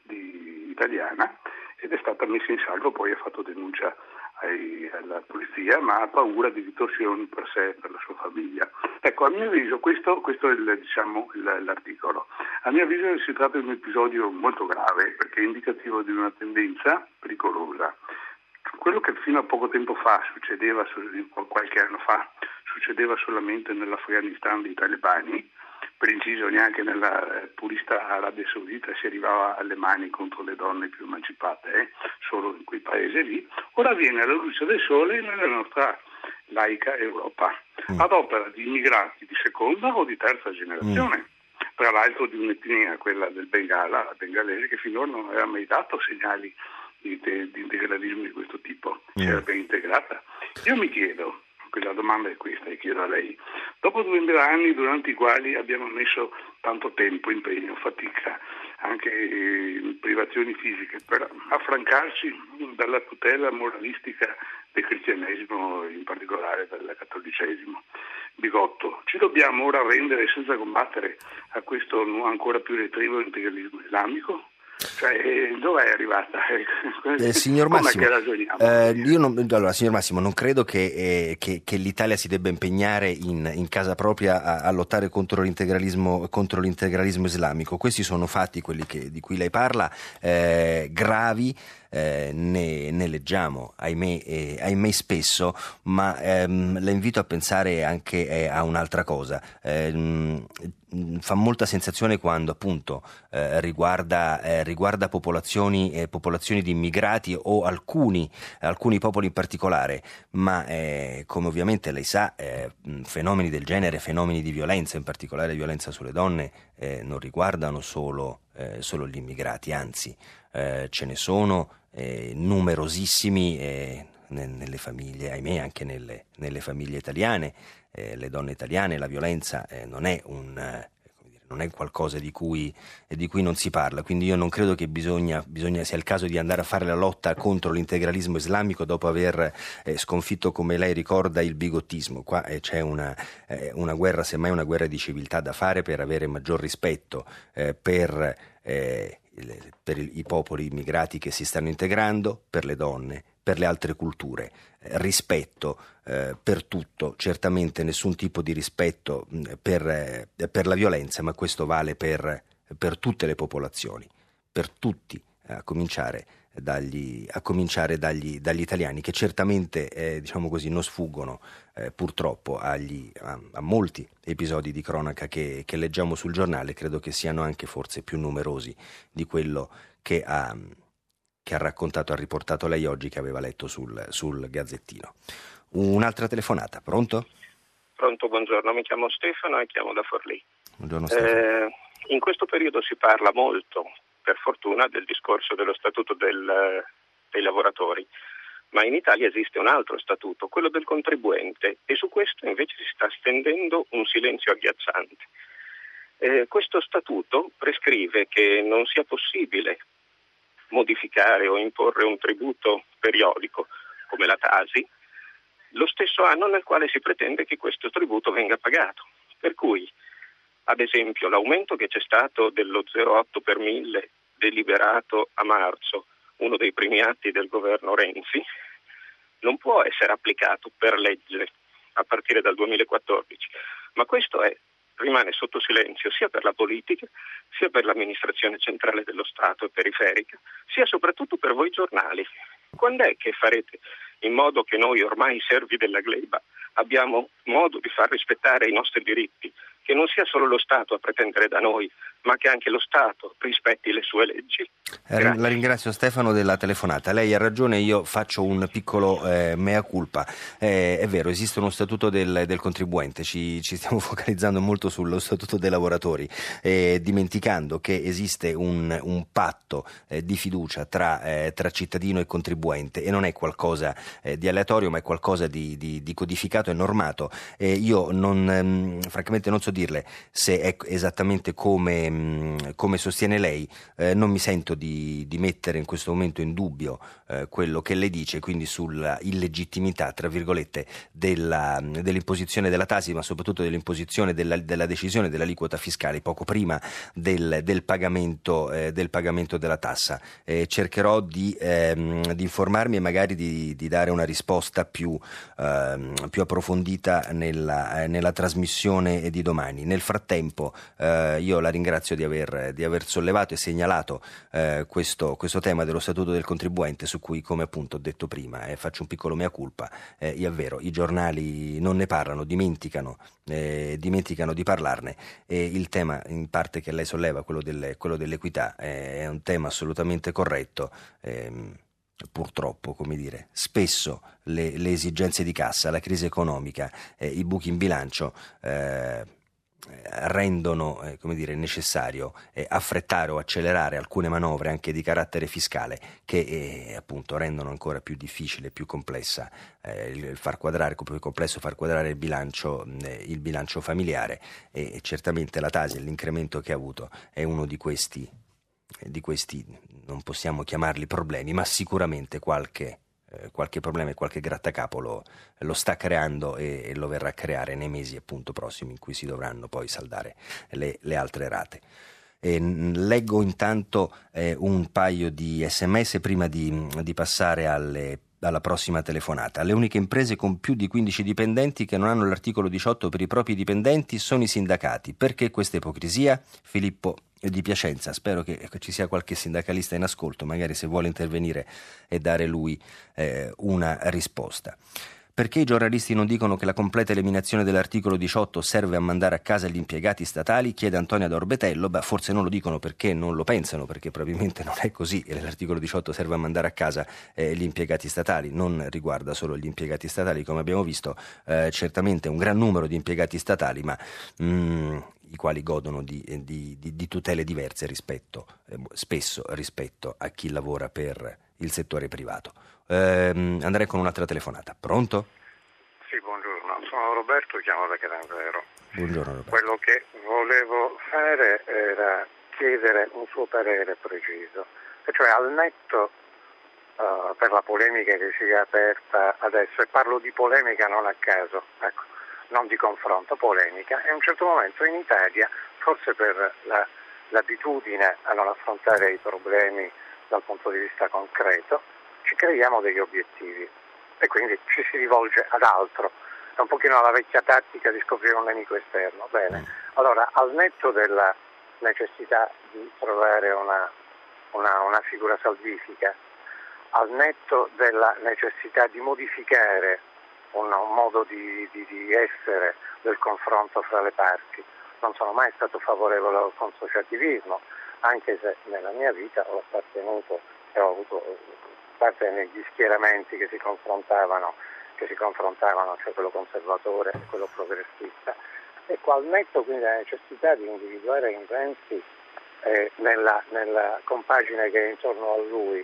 di, italiana, ed è stata messa in salvo. Poi ha fatto denuncia ai, alla polizia, ma ha paura di ritorsioni per sé e per la sua famiglia. Ecco, a mio avviso questo, questo è il, diciamo, il, l'articolo. A mio avviso si tratta di un episodio molto grave, perché è indicativo di una tendenza pericolosa. Quello che fino a poco tempo fa succedeva, qualche anno fa, succedeva solamente nell'Afghanistan dei talebani, per inciso neanche nella purista Arabia Saudita si arrivava alle mani contro le donne più emancipate, eh? solo in quei paesi lì. Ora avviene alla luce del sole nella nostra laica Europa, mm. ad opera di immigrati di seconda o di terza generazione, mm. tra l'altro di un'etnia, quella del Bengala, la bengalese, che finora non aveva mai dato segnali di, di integralismo di questo tipo, mm. si era ben integrata. Io mi chiedo, la domanda è questa e chiedo a lei: dopo duemila anni durante i quali abbiamo messo tanto tempo, impegno, fatica, anche eh, privazioni fisiche per affrancarci dalla tutela moralistica del cristianesimo, in particolare del cattolicesimo bigotto, ci dobbiamo ora rendere senza combattere a questo ancora più retrivo integralismo islamico? Cioè, dove è arrivata? Eh, signor Massimo, eh, io non, allora, signor Massimo, non credo che, eh, che, che l'Italia si debba impegnare in, in casa propria a, a lottare contro l'integralismo, contro l'integralismo islamico. Questi sono fatti, quelli che, di cui lei parla, eh, gravi. Eh, ne, ne leggiamo ahimè, eh, ahimè spesso, ma ehm, la invito a pensare anche eh, a un'altra cosa. Eh, mh, fa molta sensazione quando appunto eh, riguarda, eh, riguarda popolazioni, eh, popolazioni di immigrati o alcuni, alcuni popoli in particolare, ma eh, come ovviamente lei sa, eh, fenomeni del genere, fenomeni di violenza, in particolare violenza sulle donne, eh, non riguardano solo, eh, solo gli immigrati, anzi eh, ce ne sono Eh, numerosissimi eh, nelle famiglie, ahimè anche nelle, nelle famiglie italiane. Eh, le donne italiane, la violenza eh, non è un eh, come dire, non è qualcosa di cui, eh, di cui non si parla, quindi io non credo che bisogna, bisogna sia il caso di andare a fare la lotta contro l'integralismo islamico dopo aver eh, sconfitto, come lei ricorda, il bigottismo. Qua eh, c'è una, eh, una guerra, semmai una guerra di civiltà da fare per avere maggior rispetto eh, per eh, per i popoli immigrati che si stanno integrando, per le donne, per le altre culture, eh, rispetto eh, per tutto, certamente nessun tipo di rispetto per, eh, per la violenza, ma questo vale per, per tutte le popolazioni, per tutti, a cominciare dagli, a cominciare dagli, dagli italiani, che certamente eh, diciamo così non sfuggono eh, purtroppo agli, a, a molti episodi di cronaca che, che leggiamo sul giornale. Credo che siano anche forse più numerosi di quello che ha, che ha raccontato, ha riportato lei oggi, che aveva letto sul, sul Gazzettino. Un'altra telefonata, pronto? Pronto, buongiorno, mi chiamo Stefano e chiamo da Forlì. Buongiorno Stefano. Eh, in questo periodo si parla molto, per fortuna, del discorso dello statuto del, dei lavoratori, ma in Italia esiste un altro statuto, quello del contribuente, e su questo invece si sta stendendo un silenzio agghiacciante. Eh, questo statuto prescrive che non sia possibile modificare o imporre un tributo periodico come la Tasi lo stesso anno nel quale si pretende che questo tributo venga pagato. Per cui, ad esempio, l'aumento che c'è stato dello zero virgola otto per mille deliberato a marzo, uno dei primi atti del governo Renzi, non può essere applicato per legge a partire dal duemilaquattordici, ma questo è, rimane sotto silenzio sia per la politica, sia per l'amministrazione centrale dello Stato e periferica, sia soprattutto per voi giornali. Quando è che farete in modo che noi, ormai servi della gleba, abbiamo modo di far rispettare i nostri diritti, che non sia solo lo Stato a pretendere da noi, ma che anche lo Stato rispetti le sue leggi? Grazie. La ringrazio Stefano della telefonata. Lei ha ragione, io faccio un piccolo eh, mea culpa. Eh, è vero, esiste uno statuto del, del contribuente, ci, ci stiamo focalizzando molto sullo statuto dei lavoratori, eh, dimenticando che esiste un, un patto eh, di fiducia tra, eh, tra cittadino e contribuente, e non è qualcosa eh, di aleatorio, ma è qualcosa di, di, di codificato e normato. Eh, io non, ehm, francamente non so dirle se è esattamente come, mh, come sostiene lei, eh, non mi sento di, di mettere in questo momento in dubbio eh, quello che lei dice, quindi sulla illegittimità, tra virgolette, della, dell'imposizione della Tasi, ma soprattutto dell'imposizione della, della decisione dell'aliquota fiscale poco prima del, del, pagamento, eh, del pagamento della tassa. Eh, cercherò di, ehm, di informarmi e magari di, di dare una risposta più, ehm, più approfondita nella, eh, nella trasmissione di domani. Nel frattempo eh, io la ringrazio di aver, di aver sollevato e segnalato eh, questo, questo tema dello statuto del contribuente, su cui, come appunto ho detto prima, eh, faccio un piccolo mea culpa, eh, è vero, i giornali non ne parlano, dimenticano, eh, dimenticano di parlarne, e il tema in parte che lei solleva, quello, delle, quello dell'equità, eh, è un tema assolutamente corretto. ehm, Purtroppo, come dire, spesso le, le esigenze di cassa, la crisi economica, eh, i buchi in bilancio eh, rendono eh, come dire, necessario eh, affrettare o accelerare alcune manovre anche di carattere fiscale, che eh, appunto rendono ancora più difficile, più complessa eh, il far quadrare, più complesso far quadrare il bilancio, eh, il bilancio familiare, e, e certamente la Tasi e l'incremento che ha avuto è uno di questi di questi, non possiamo chiamarli problemi, ma sicuramente qualche, eh, qualche problema e qualche grattacapo lo, lo sta creando, e, e lo verrà a creare nei mesi appunto prossimi, in cui si dovranno poi saldare le, le altre rate. E, leggo intanto eh, un paio di sms prima di, di passare alle alla prossima telefonata. Le uniche imprese con più di quindici dipendenti che non hanno l'articolo diciotto per i propri dipendenti sono i sindacati. Perché questa ipocrisia? Filippo di Piacenza. Spero che ci sia qualche sindacalista in ascolto, magari se vuole intervenire e dare lui eh, una risposta. Perché i giornalisti non dicono che la completa eliminazione dell'articolo diciotto serve a mandare a casa gli impiegati statali? Chiede Antonia da Orbetello. Beh, forse non lo dicono perché non lo pensano, perché probabilmente non è così. L'articolo diciotto serve a mandare a casa eh, gli impiegati statali, non riguarda solo gli impiegati statali, come abbiamo visto, eh, certamente un gran numero di impiegati statali, ma mm, i quali godono di, di, di, di tutele diverse rispetto, eh, spesso rispetto a chi lavora per il settore privato. Eh, andrei con un'altra telefonata. Pronto? Sì, buongiorno, sono Roberto, chiamo da Catanzaro. Buongiorno Roberto. Quello che volevo fare era chiedere un suo parere preciso, e cioè al netto uh, per la polemica che si è aperta adesso, e parlo di polemica non a caso, ecco, non di confronto, polemica, e a un certo momento in Italia, forse per la, l'abitudine a non affrontare i problemi dal punto di vista concreto, ci creiamo degli obiettivi e quindi ci si rivolge ad altro. È un pochino la vecchia tattica di scoprire un nemico esterno. Bene, allora al netto della necessità di trovare una, una, una figura salvifica, al netto della necessità di modificare un, un modo di, di, di essere del confronto fra le parti, non sono mai stato favorevole al consociativismo, anche se nella mia vita ho appartenuto e ho avuto parte negli schieramenti che si confrontavano, che si confrontavano, cioè quello conservatore e quello progressista. Ecco, al netto quindi la necessità di individuare in Renzi, eh, nella, nella compagine che è intorno a lui,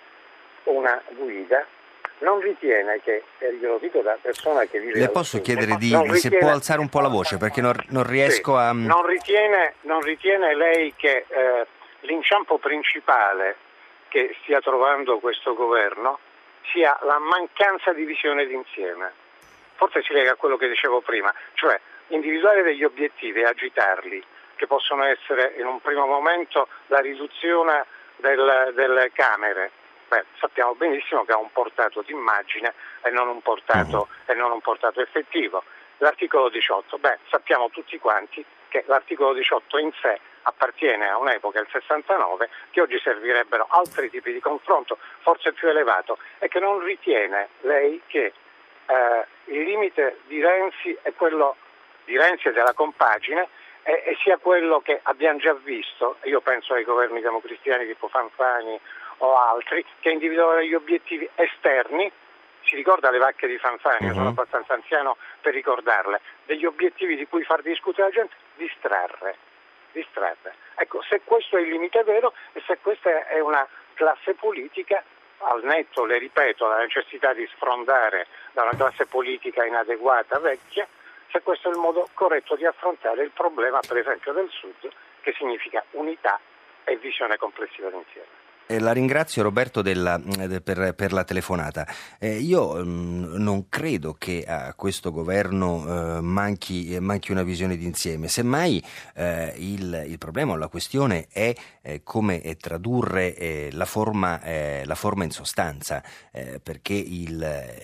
una guida, non ritiene che, e glielo dico da persona che vive... Le posso Sud, chiedere di, ritiene, se può alzare un po' la voce, perché non, non riesco sì, a... Non ritiene, non ritiene lei che eh, l'inciampo principale che stia trovando questo governo sia la mancanza di visione d'insieme? Forse si lega a quello che dicevo prima, cioè individuare degli obiettivi e agitarli, che possono essere in un primo momento la riduzione del, delle camere. Beh, sappiamo benissimo che ha un portato di immagine e non un portato, e non un portato effettivo. L'articolo diciotto, beh, sappiamo tutti quanti che l'articolo diciotto in sé appartiene a un'epoca, il sessantanove, che oggi servirebbero altri tipi di confronto, forse più elevato, e che non ritiene lei che eh, il limite di Renzi è quello di Renzi e della compagine e, e sia quello che abbiamo già visto, io penso ai governi democristiani tipo Fanfani o altri, che individuano gli obiettivi esterni. Si ricorda le vacche di Fanfani, uh-huh. Sono abbastanza anziano per ricordarle, degli obiettivi di cui far discutere la gente, distrarre, distrarre. Ecco, se questo è il limite vero e se questa è una classe politica, al netto, le ripeto, la necessità di sfrondare da una classe politica inadeguata, vecchia, se questo è il modo corretto di affrontare il problema, per esempio, del Sud, che significa unità e visione complessiva d'insieme. Eh, la ringrazio Roberto della, per, per la telefonata. Eh, io mh, non credo che a questo governo eh, manchi, eh, manchi una visione d'insieme, semmai eh, il, il problema o la questione è eh, come eh, tradurre eh, la, forma, eh, la forma in sostanza, eh, perché il,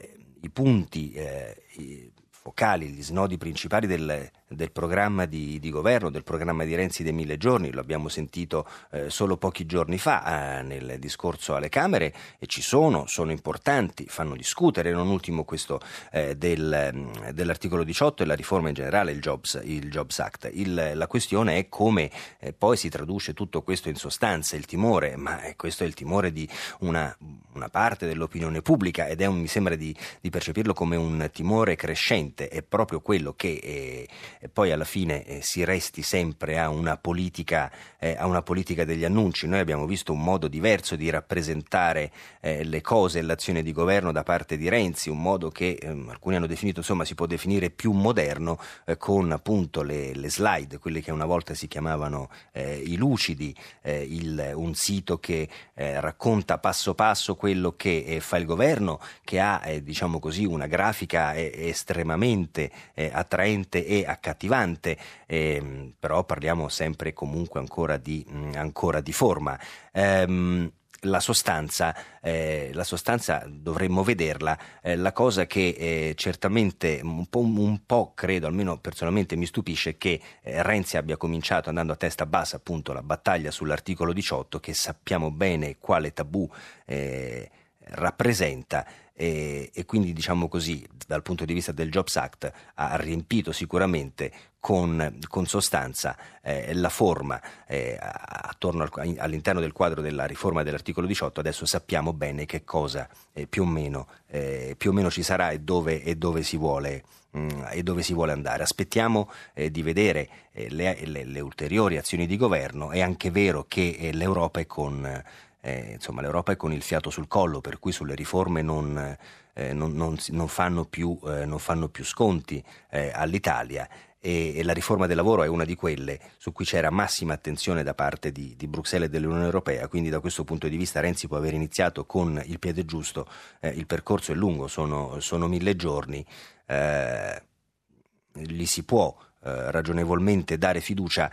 i punti eh, i, focali, gli snodi principali del, del programma di, di governo, del programma di Renzi dei mille giorni, lo abbiamo sentito eh, solo pochi giorni fa eh, nel discorso alle Camere, e ci sono, sono importanti, fanno discutere, non ultimo questo eh, del, dell'articolo diciotto e la riforma in generale, il Jobs, il Jobs Act. Il, la questione è come eh, poi si traduce tutto questo in sostanza, il timore, ma eh, questo è il timore di una, una parte dell'opinione pubblica ed è un, mi sembra di, di percepirlo come un timore crescente. È proprio quello che eh, poi alla fine eh, si resti sempre a una politica eh, a una politica degli annunci. Noi abbiamo visto un modo diverso di rappresentare eh, le cose e l'azione di governo da parte di Renzi, un modo che eh, alcuni hanno definito, insomma, si può definire più moderno, eh, con appunto le, le slide, quelle che una volta si chiamavano eh, i lucidi, eh, il, un sito che eh, racconta passo passo quello che eh, fa il governo, che ha eh, diciamo così una grafica eh, estremamente Eh, attraente e accattivante, eh, però parliamo sempre comunque ancora di, mh, ancora di forma. Ehm, la sostanza, eh, la sostanza dovremmo vederla, eh, la cosa che eh, certamente un po', un po' credo, almeno personalmente mi stupisce, è che eh, Renzi abbia cominciato andando a testa bassa appunto la battaglia sull'articolo diciotto, che sappiamo bene quale tabù eh, rappresenta. E, e quindi diciamo così, dal punto di vista del Jobs Act ha riempito sicuramente con, con sostanza eh, la forma eh, attorno al, all'interno del quadro della riforma dell'articolo diciotto. Adesso sappiamo bene che cosa eh, più o meno eh, più o meno ci sarà e dove, e dove si vuole mh, e dove si vuole andare. Aspettiamo eh, di vedere eh, le, le, le ulteriori azioni di governo. È anche vero che eh, l'Europa è con Eh, insomma, l'Europa è con il fiato sul collo, per cui sulle riforme non, eh, non, non, non, fanno, più, eh, non fanno più sconti eh, all'Italia, e, e la riforma del lavoro è una di quelle su cui c'era massima attenzione da parte di, di Bruxelles e dell'Unione Europea. Quindi da questo punto di vista Renzi può aver iniziato con il piede giusto. Eh, il percorso è lungo, sono, sono mille giorni, eh, gli si può eh, ragionevolmente dare fiducia.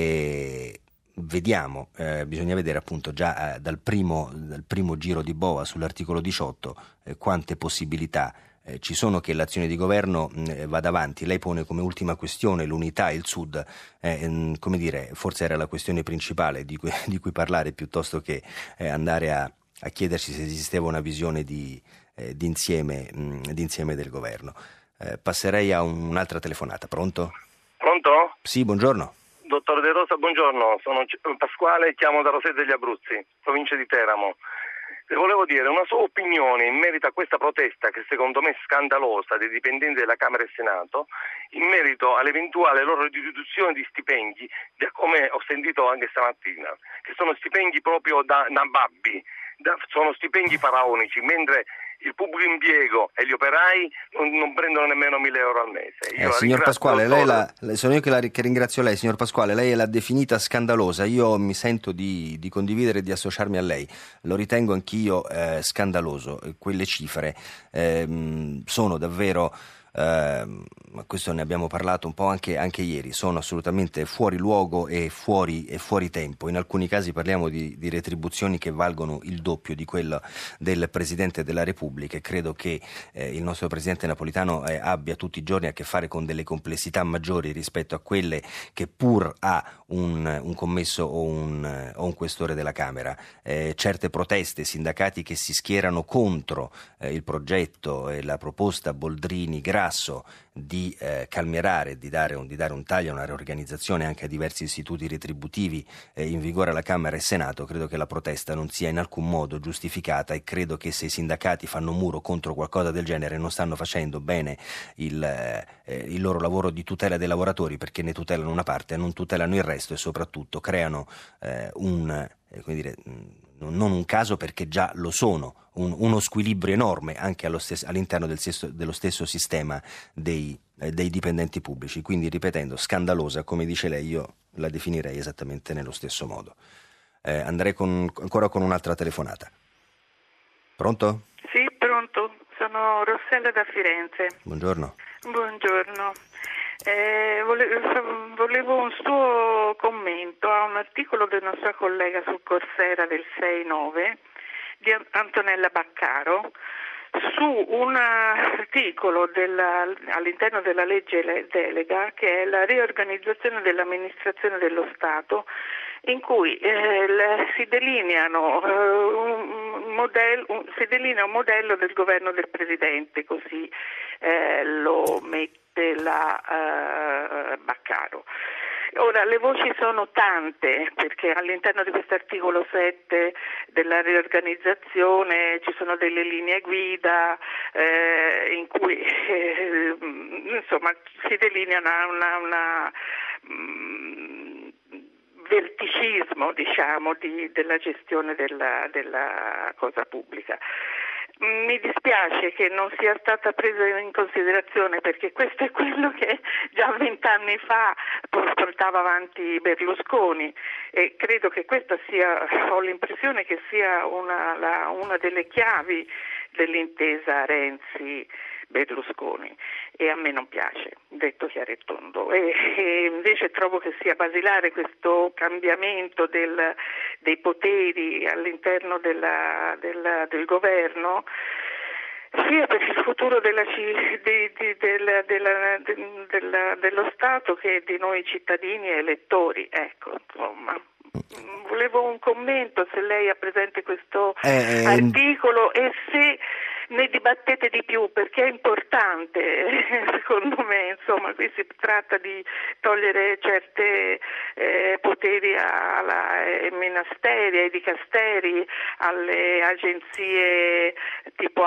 E vediamo, eh, bisogna vedere appunto già eh, dal, primo, dal primo giro di boa sull'articolo diciotto eh, quante possibilità eh, ci sono che l'azione di governo mh, vada avanti. Lei pone come ultima questione l'unità e il Sud, eh, mh, come dire, forse era la questione principale di cui, di cui parlare, piuttosto che eh, andare a, a chiederci se esisteva una visione di, eh, d'insieme, mh, d'insieme del governo. Eh, passerei a un'altra telefonata. Pronto? Pronto? Sì, buongiorno. Dottor De Rosa, buongiorno, sono Pasquale, chiamo da Roseto degli Abruzzi, provincia di Teramo. Le volevo dire una sua opinione in merito a questa protesta, che secondo me è scandalosa, dei dipendenti della Camera e Senato, in merito all'eventuale loro riduzione di stipendi, come ho sentito anche stamattina, che sono stipendi proprio da, da babbi, da, sono stipendi faraonici, mentre il pubblico impiego e gli operai non, non prendono nemmeno mille euro al mese. Io eh, signor Pasquale, lei la, sono io che, la, che ringrazio lei, signor Pasquale. Lei l'ha definita scandalosa. Io mi sento di, di condividere e di associarmi a lei. Lo ritengo anch'io eh, scandaloso. Quelle cifre eh, sono davvero eh, questo ne abbiamo parlato un po' anche, anche ieri, sono assolutamente fuori luogo e fuori, e fuori tempo. In alcuni casi parliamo di, di retribuzioni che valgono il doppio di quello del Presidente della Repubblica, e credo che eh, il nostro Presidente Napolitano eh, abbia tutti i giorni a che fare con delle complessità maggiori rispetto a quelle che pur ha un, un commesso o un, o un questore della Camera. Eh, certe proteste, sindacati che si schierano contro eh, il progetto e la proposta Boldrini-Grasso di eh, calmierare, di dare, un, di dare un taglio, una riorganizzazione anche a diversi istituti retributivi eh, in vigore alla Camera e Senato, credo che la protesta non sia in alcun modo giustificata, e credo che se i sindacati fanno muro contro qualcosa del genere non stanno facendo bene il, eh, il loro lavoro di tutela dei lavoratori, perché ne tutelano una parte e non tutelano il resto, e soprattutto creano eh, un, eh, come dire, non un caso, perché già lo sono, un, uno squilibrio enorme anche allo stesso, all'interno del stesso, dello stesso sistema dei, eh, dei dipendenti pubblici. Quindi, ripetendo, scandalosa, come dice lei, io la definirei esattamente nello stesso modo. Eh, andrei con, ancora con un'altra telefonata. Pronto? Sì, pronto. Sono Rossella da Firenze. Buongiorno. Buongiorno. Eh, volevo, volevo un suo commento a un articolo di una sua collega sul Corsera del sei nove di Antonella Baccaro su un articolo della, all'interno della legge delega, che è la riorganizzazione dell'amministrazione dello Stato, in cui eh, le, si delineano eh, un modello, un, si delinea un modello del governo del Presidente, così eh, lo mette la eh, Baccaro. Ora, le voci sono tante, perché all'interno di questo articolo sette della riorganizzazione ci sono delle linee guida eh, in cui eh, insomma si delinea una, una, una mh, verticismo, diciamo, di, della gestione della, della cosa pubblica. Mi dispiace che non sia stata presa in considerazione, perché questo è quello che già vent'anni fa portava avanti Berlusconi, e credo che questa sia, ho l'impressione che sia una, la, una delle chiavi dell'intesa Renzi-Berlusconi, e a me non piace, detto chiaro e tondo, e, e invece trovo che sia basilare questo cambiamento del, dei poteri all'interno della, della, del governo, sia per il futuro della, di, di, della, della, della, dello Stato che di noi cittadini e elettori. Ecco, insomma. Volevo un commento, se lei ha presente questo eh, articolo e se ne dibattete di più, perché è importante, secondo me, insomma, qui si tratta di togliere certi eh, poteri ai ministeri, ai dicasteri, alle agenzie tipo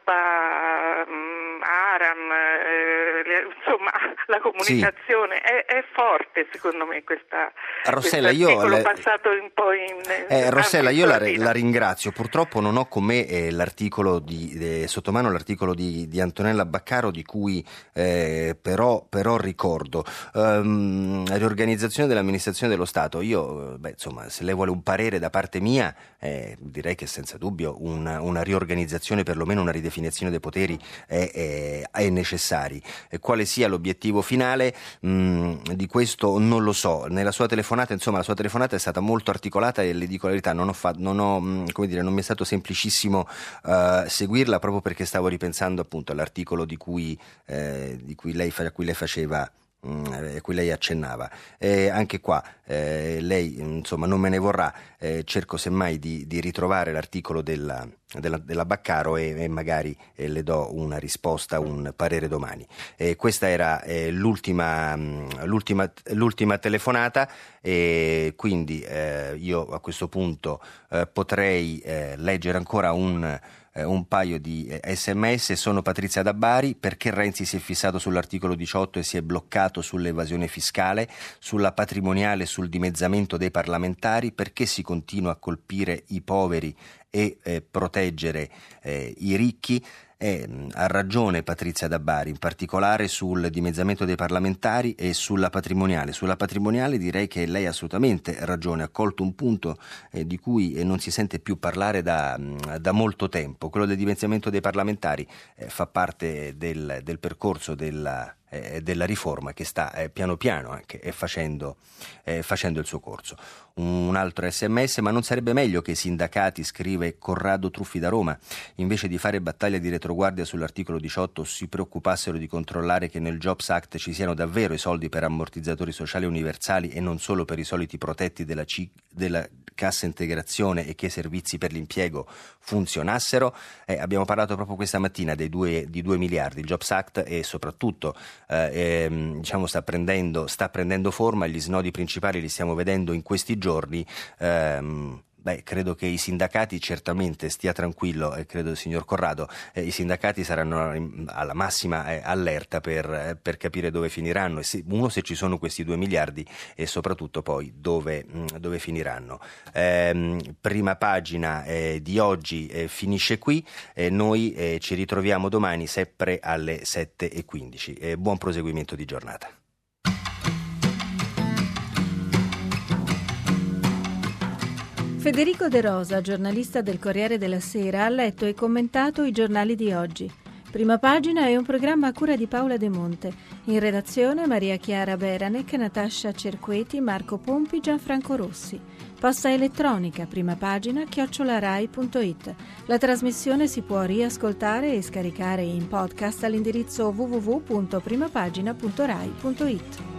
ARPA, ARAM, eh, insomma la comunicazione sì. è, è forte, secondo me, questa Rossella, io le... passato un po' in eh, Rossella, io la, la ringrazio. Purtroppo non ho con me eh, l'articolo di, eh, sotto mano l'articolo di, di Antonella Baccaro, di cui eh, però, però ricordo um, la riorganizzazione dell'amministrazione dello Stato. Io, beh, insomma, se lei vuole un parere da parte mia, eh, direi che senza dubbio una, una riorganizzazione, perlomeno una ridefinizione dei poteri è, è, è necessaria. E quale sia l'obiettivo finale, mh, di questo non lo so. Nella sua telefonata, insomma, la sua telefonata è stata molto articolata, e le dico la verità, non ho fatto, non ho, mh, come dire, non mi è stato semplicissimo uh, seguirla, proprio perché stavo ripensando appunto all'articolo di cui, eh, di cui lei, a cui lei faceva, a cui lei accennava. E anche qua eh, lei, insomma, non me ne vorrà, eh, cerco semmai di, di ritrovare l'articolo della, della, della Baccaro e, e magari eh, le do una risposta, un parere domani. Eh, questa era eh, l'ultima, l'ultima, l'ultima telefonata, e quindi eh, io a questo punto eh, potrei eh, leggere ancora un un paio di sms. Sono Patrizia da Bari. Perché Renzi si è fissato sull'articolo diciotto e si è bloccato sull'evasione fiscale, sulla patrimoniale e sul dimezzamento dei parlamentari? Perché si continua a colpire i poveri e eh, proteggere eh, i ricchi? E ha ragione Patrizia da Bari, in particolare sul dimezzamento dei parlamentari e sulla patrimoniale. Sulla patrimoniale direi che lei ha assolutamente ragione, ha colto un punto eh, di cui eh, non si sente più parlare da, da molto tempo. Quello del dimezzamento dei parlamentari eh, fa parte del, del percorso della Eh, della riforma che sta eh, piano piano anche eh, facendo, eh, facendo il suo corso. Un altro sms: ma non sarebbe meglio che i sindacati, scrive Corrado Truffi da Roma, invece di fare battaglia di retroguardia sull'articolo diciotto, si preoccupassero di controllare che nel Jobs Act ci siano davvero i soldi per ammortizzatori sociali universali e non solo per i soliti protetti della, C- della cassa integrazione, e che i servizi per l'impiego funzionassero? Eh, abbiamo parlato proprio questa mattina dei due, di due miliardi. Il Jobs Act e soprattutto Eh, ehm, diciamo sta prendendo, sta prendendo forma, gli snodi principali li stiamo vedendo in questi giorni. ehm, Beh, credo che i sindacati, certamente stia tranquillo, e eh, credo, signor Corrado, eh, i sindacati saranno alla massima eh, allerta per, eh, per capire dove finiranno, e se, uno se ci sono questi due miliardi e soprattutto poi dove, mh, dove finiranno. Eh, prima pagina eh, di oggi eh, finisce qui, eh, noi eh, ci ritroviamo domani sempre alle sette e quindici. Eh, buon proseguimento di giornata. Federico De Rosa, giornalista del Corriere della Sera, ha letto e commentato i giornali di oggi. Prima pagina è un programma a cura di Paola De Monte. In redazione Maria Chiara Beranec, Natascia Cerqueti, Marco Pompi, Gianfranco Rossi. Posta elettronica, prima pagina, chiocciolarai punto it. La trasmissione si può riascoltare e scaricare in podcast all'indirizzo w w w punto primapagina punto rai punto it.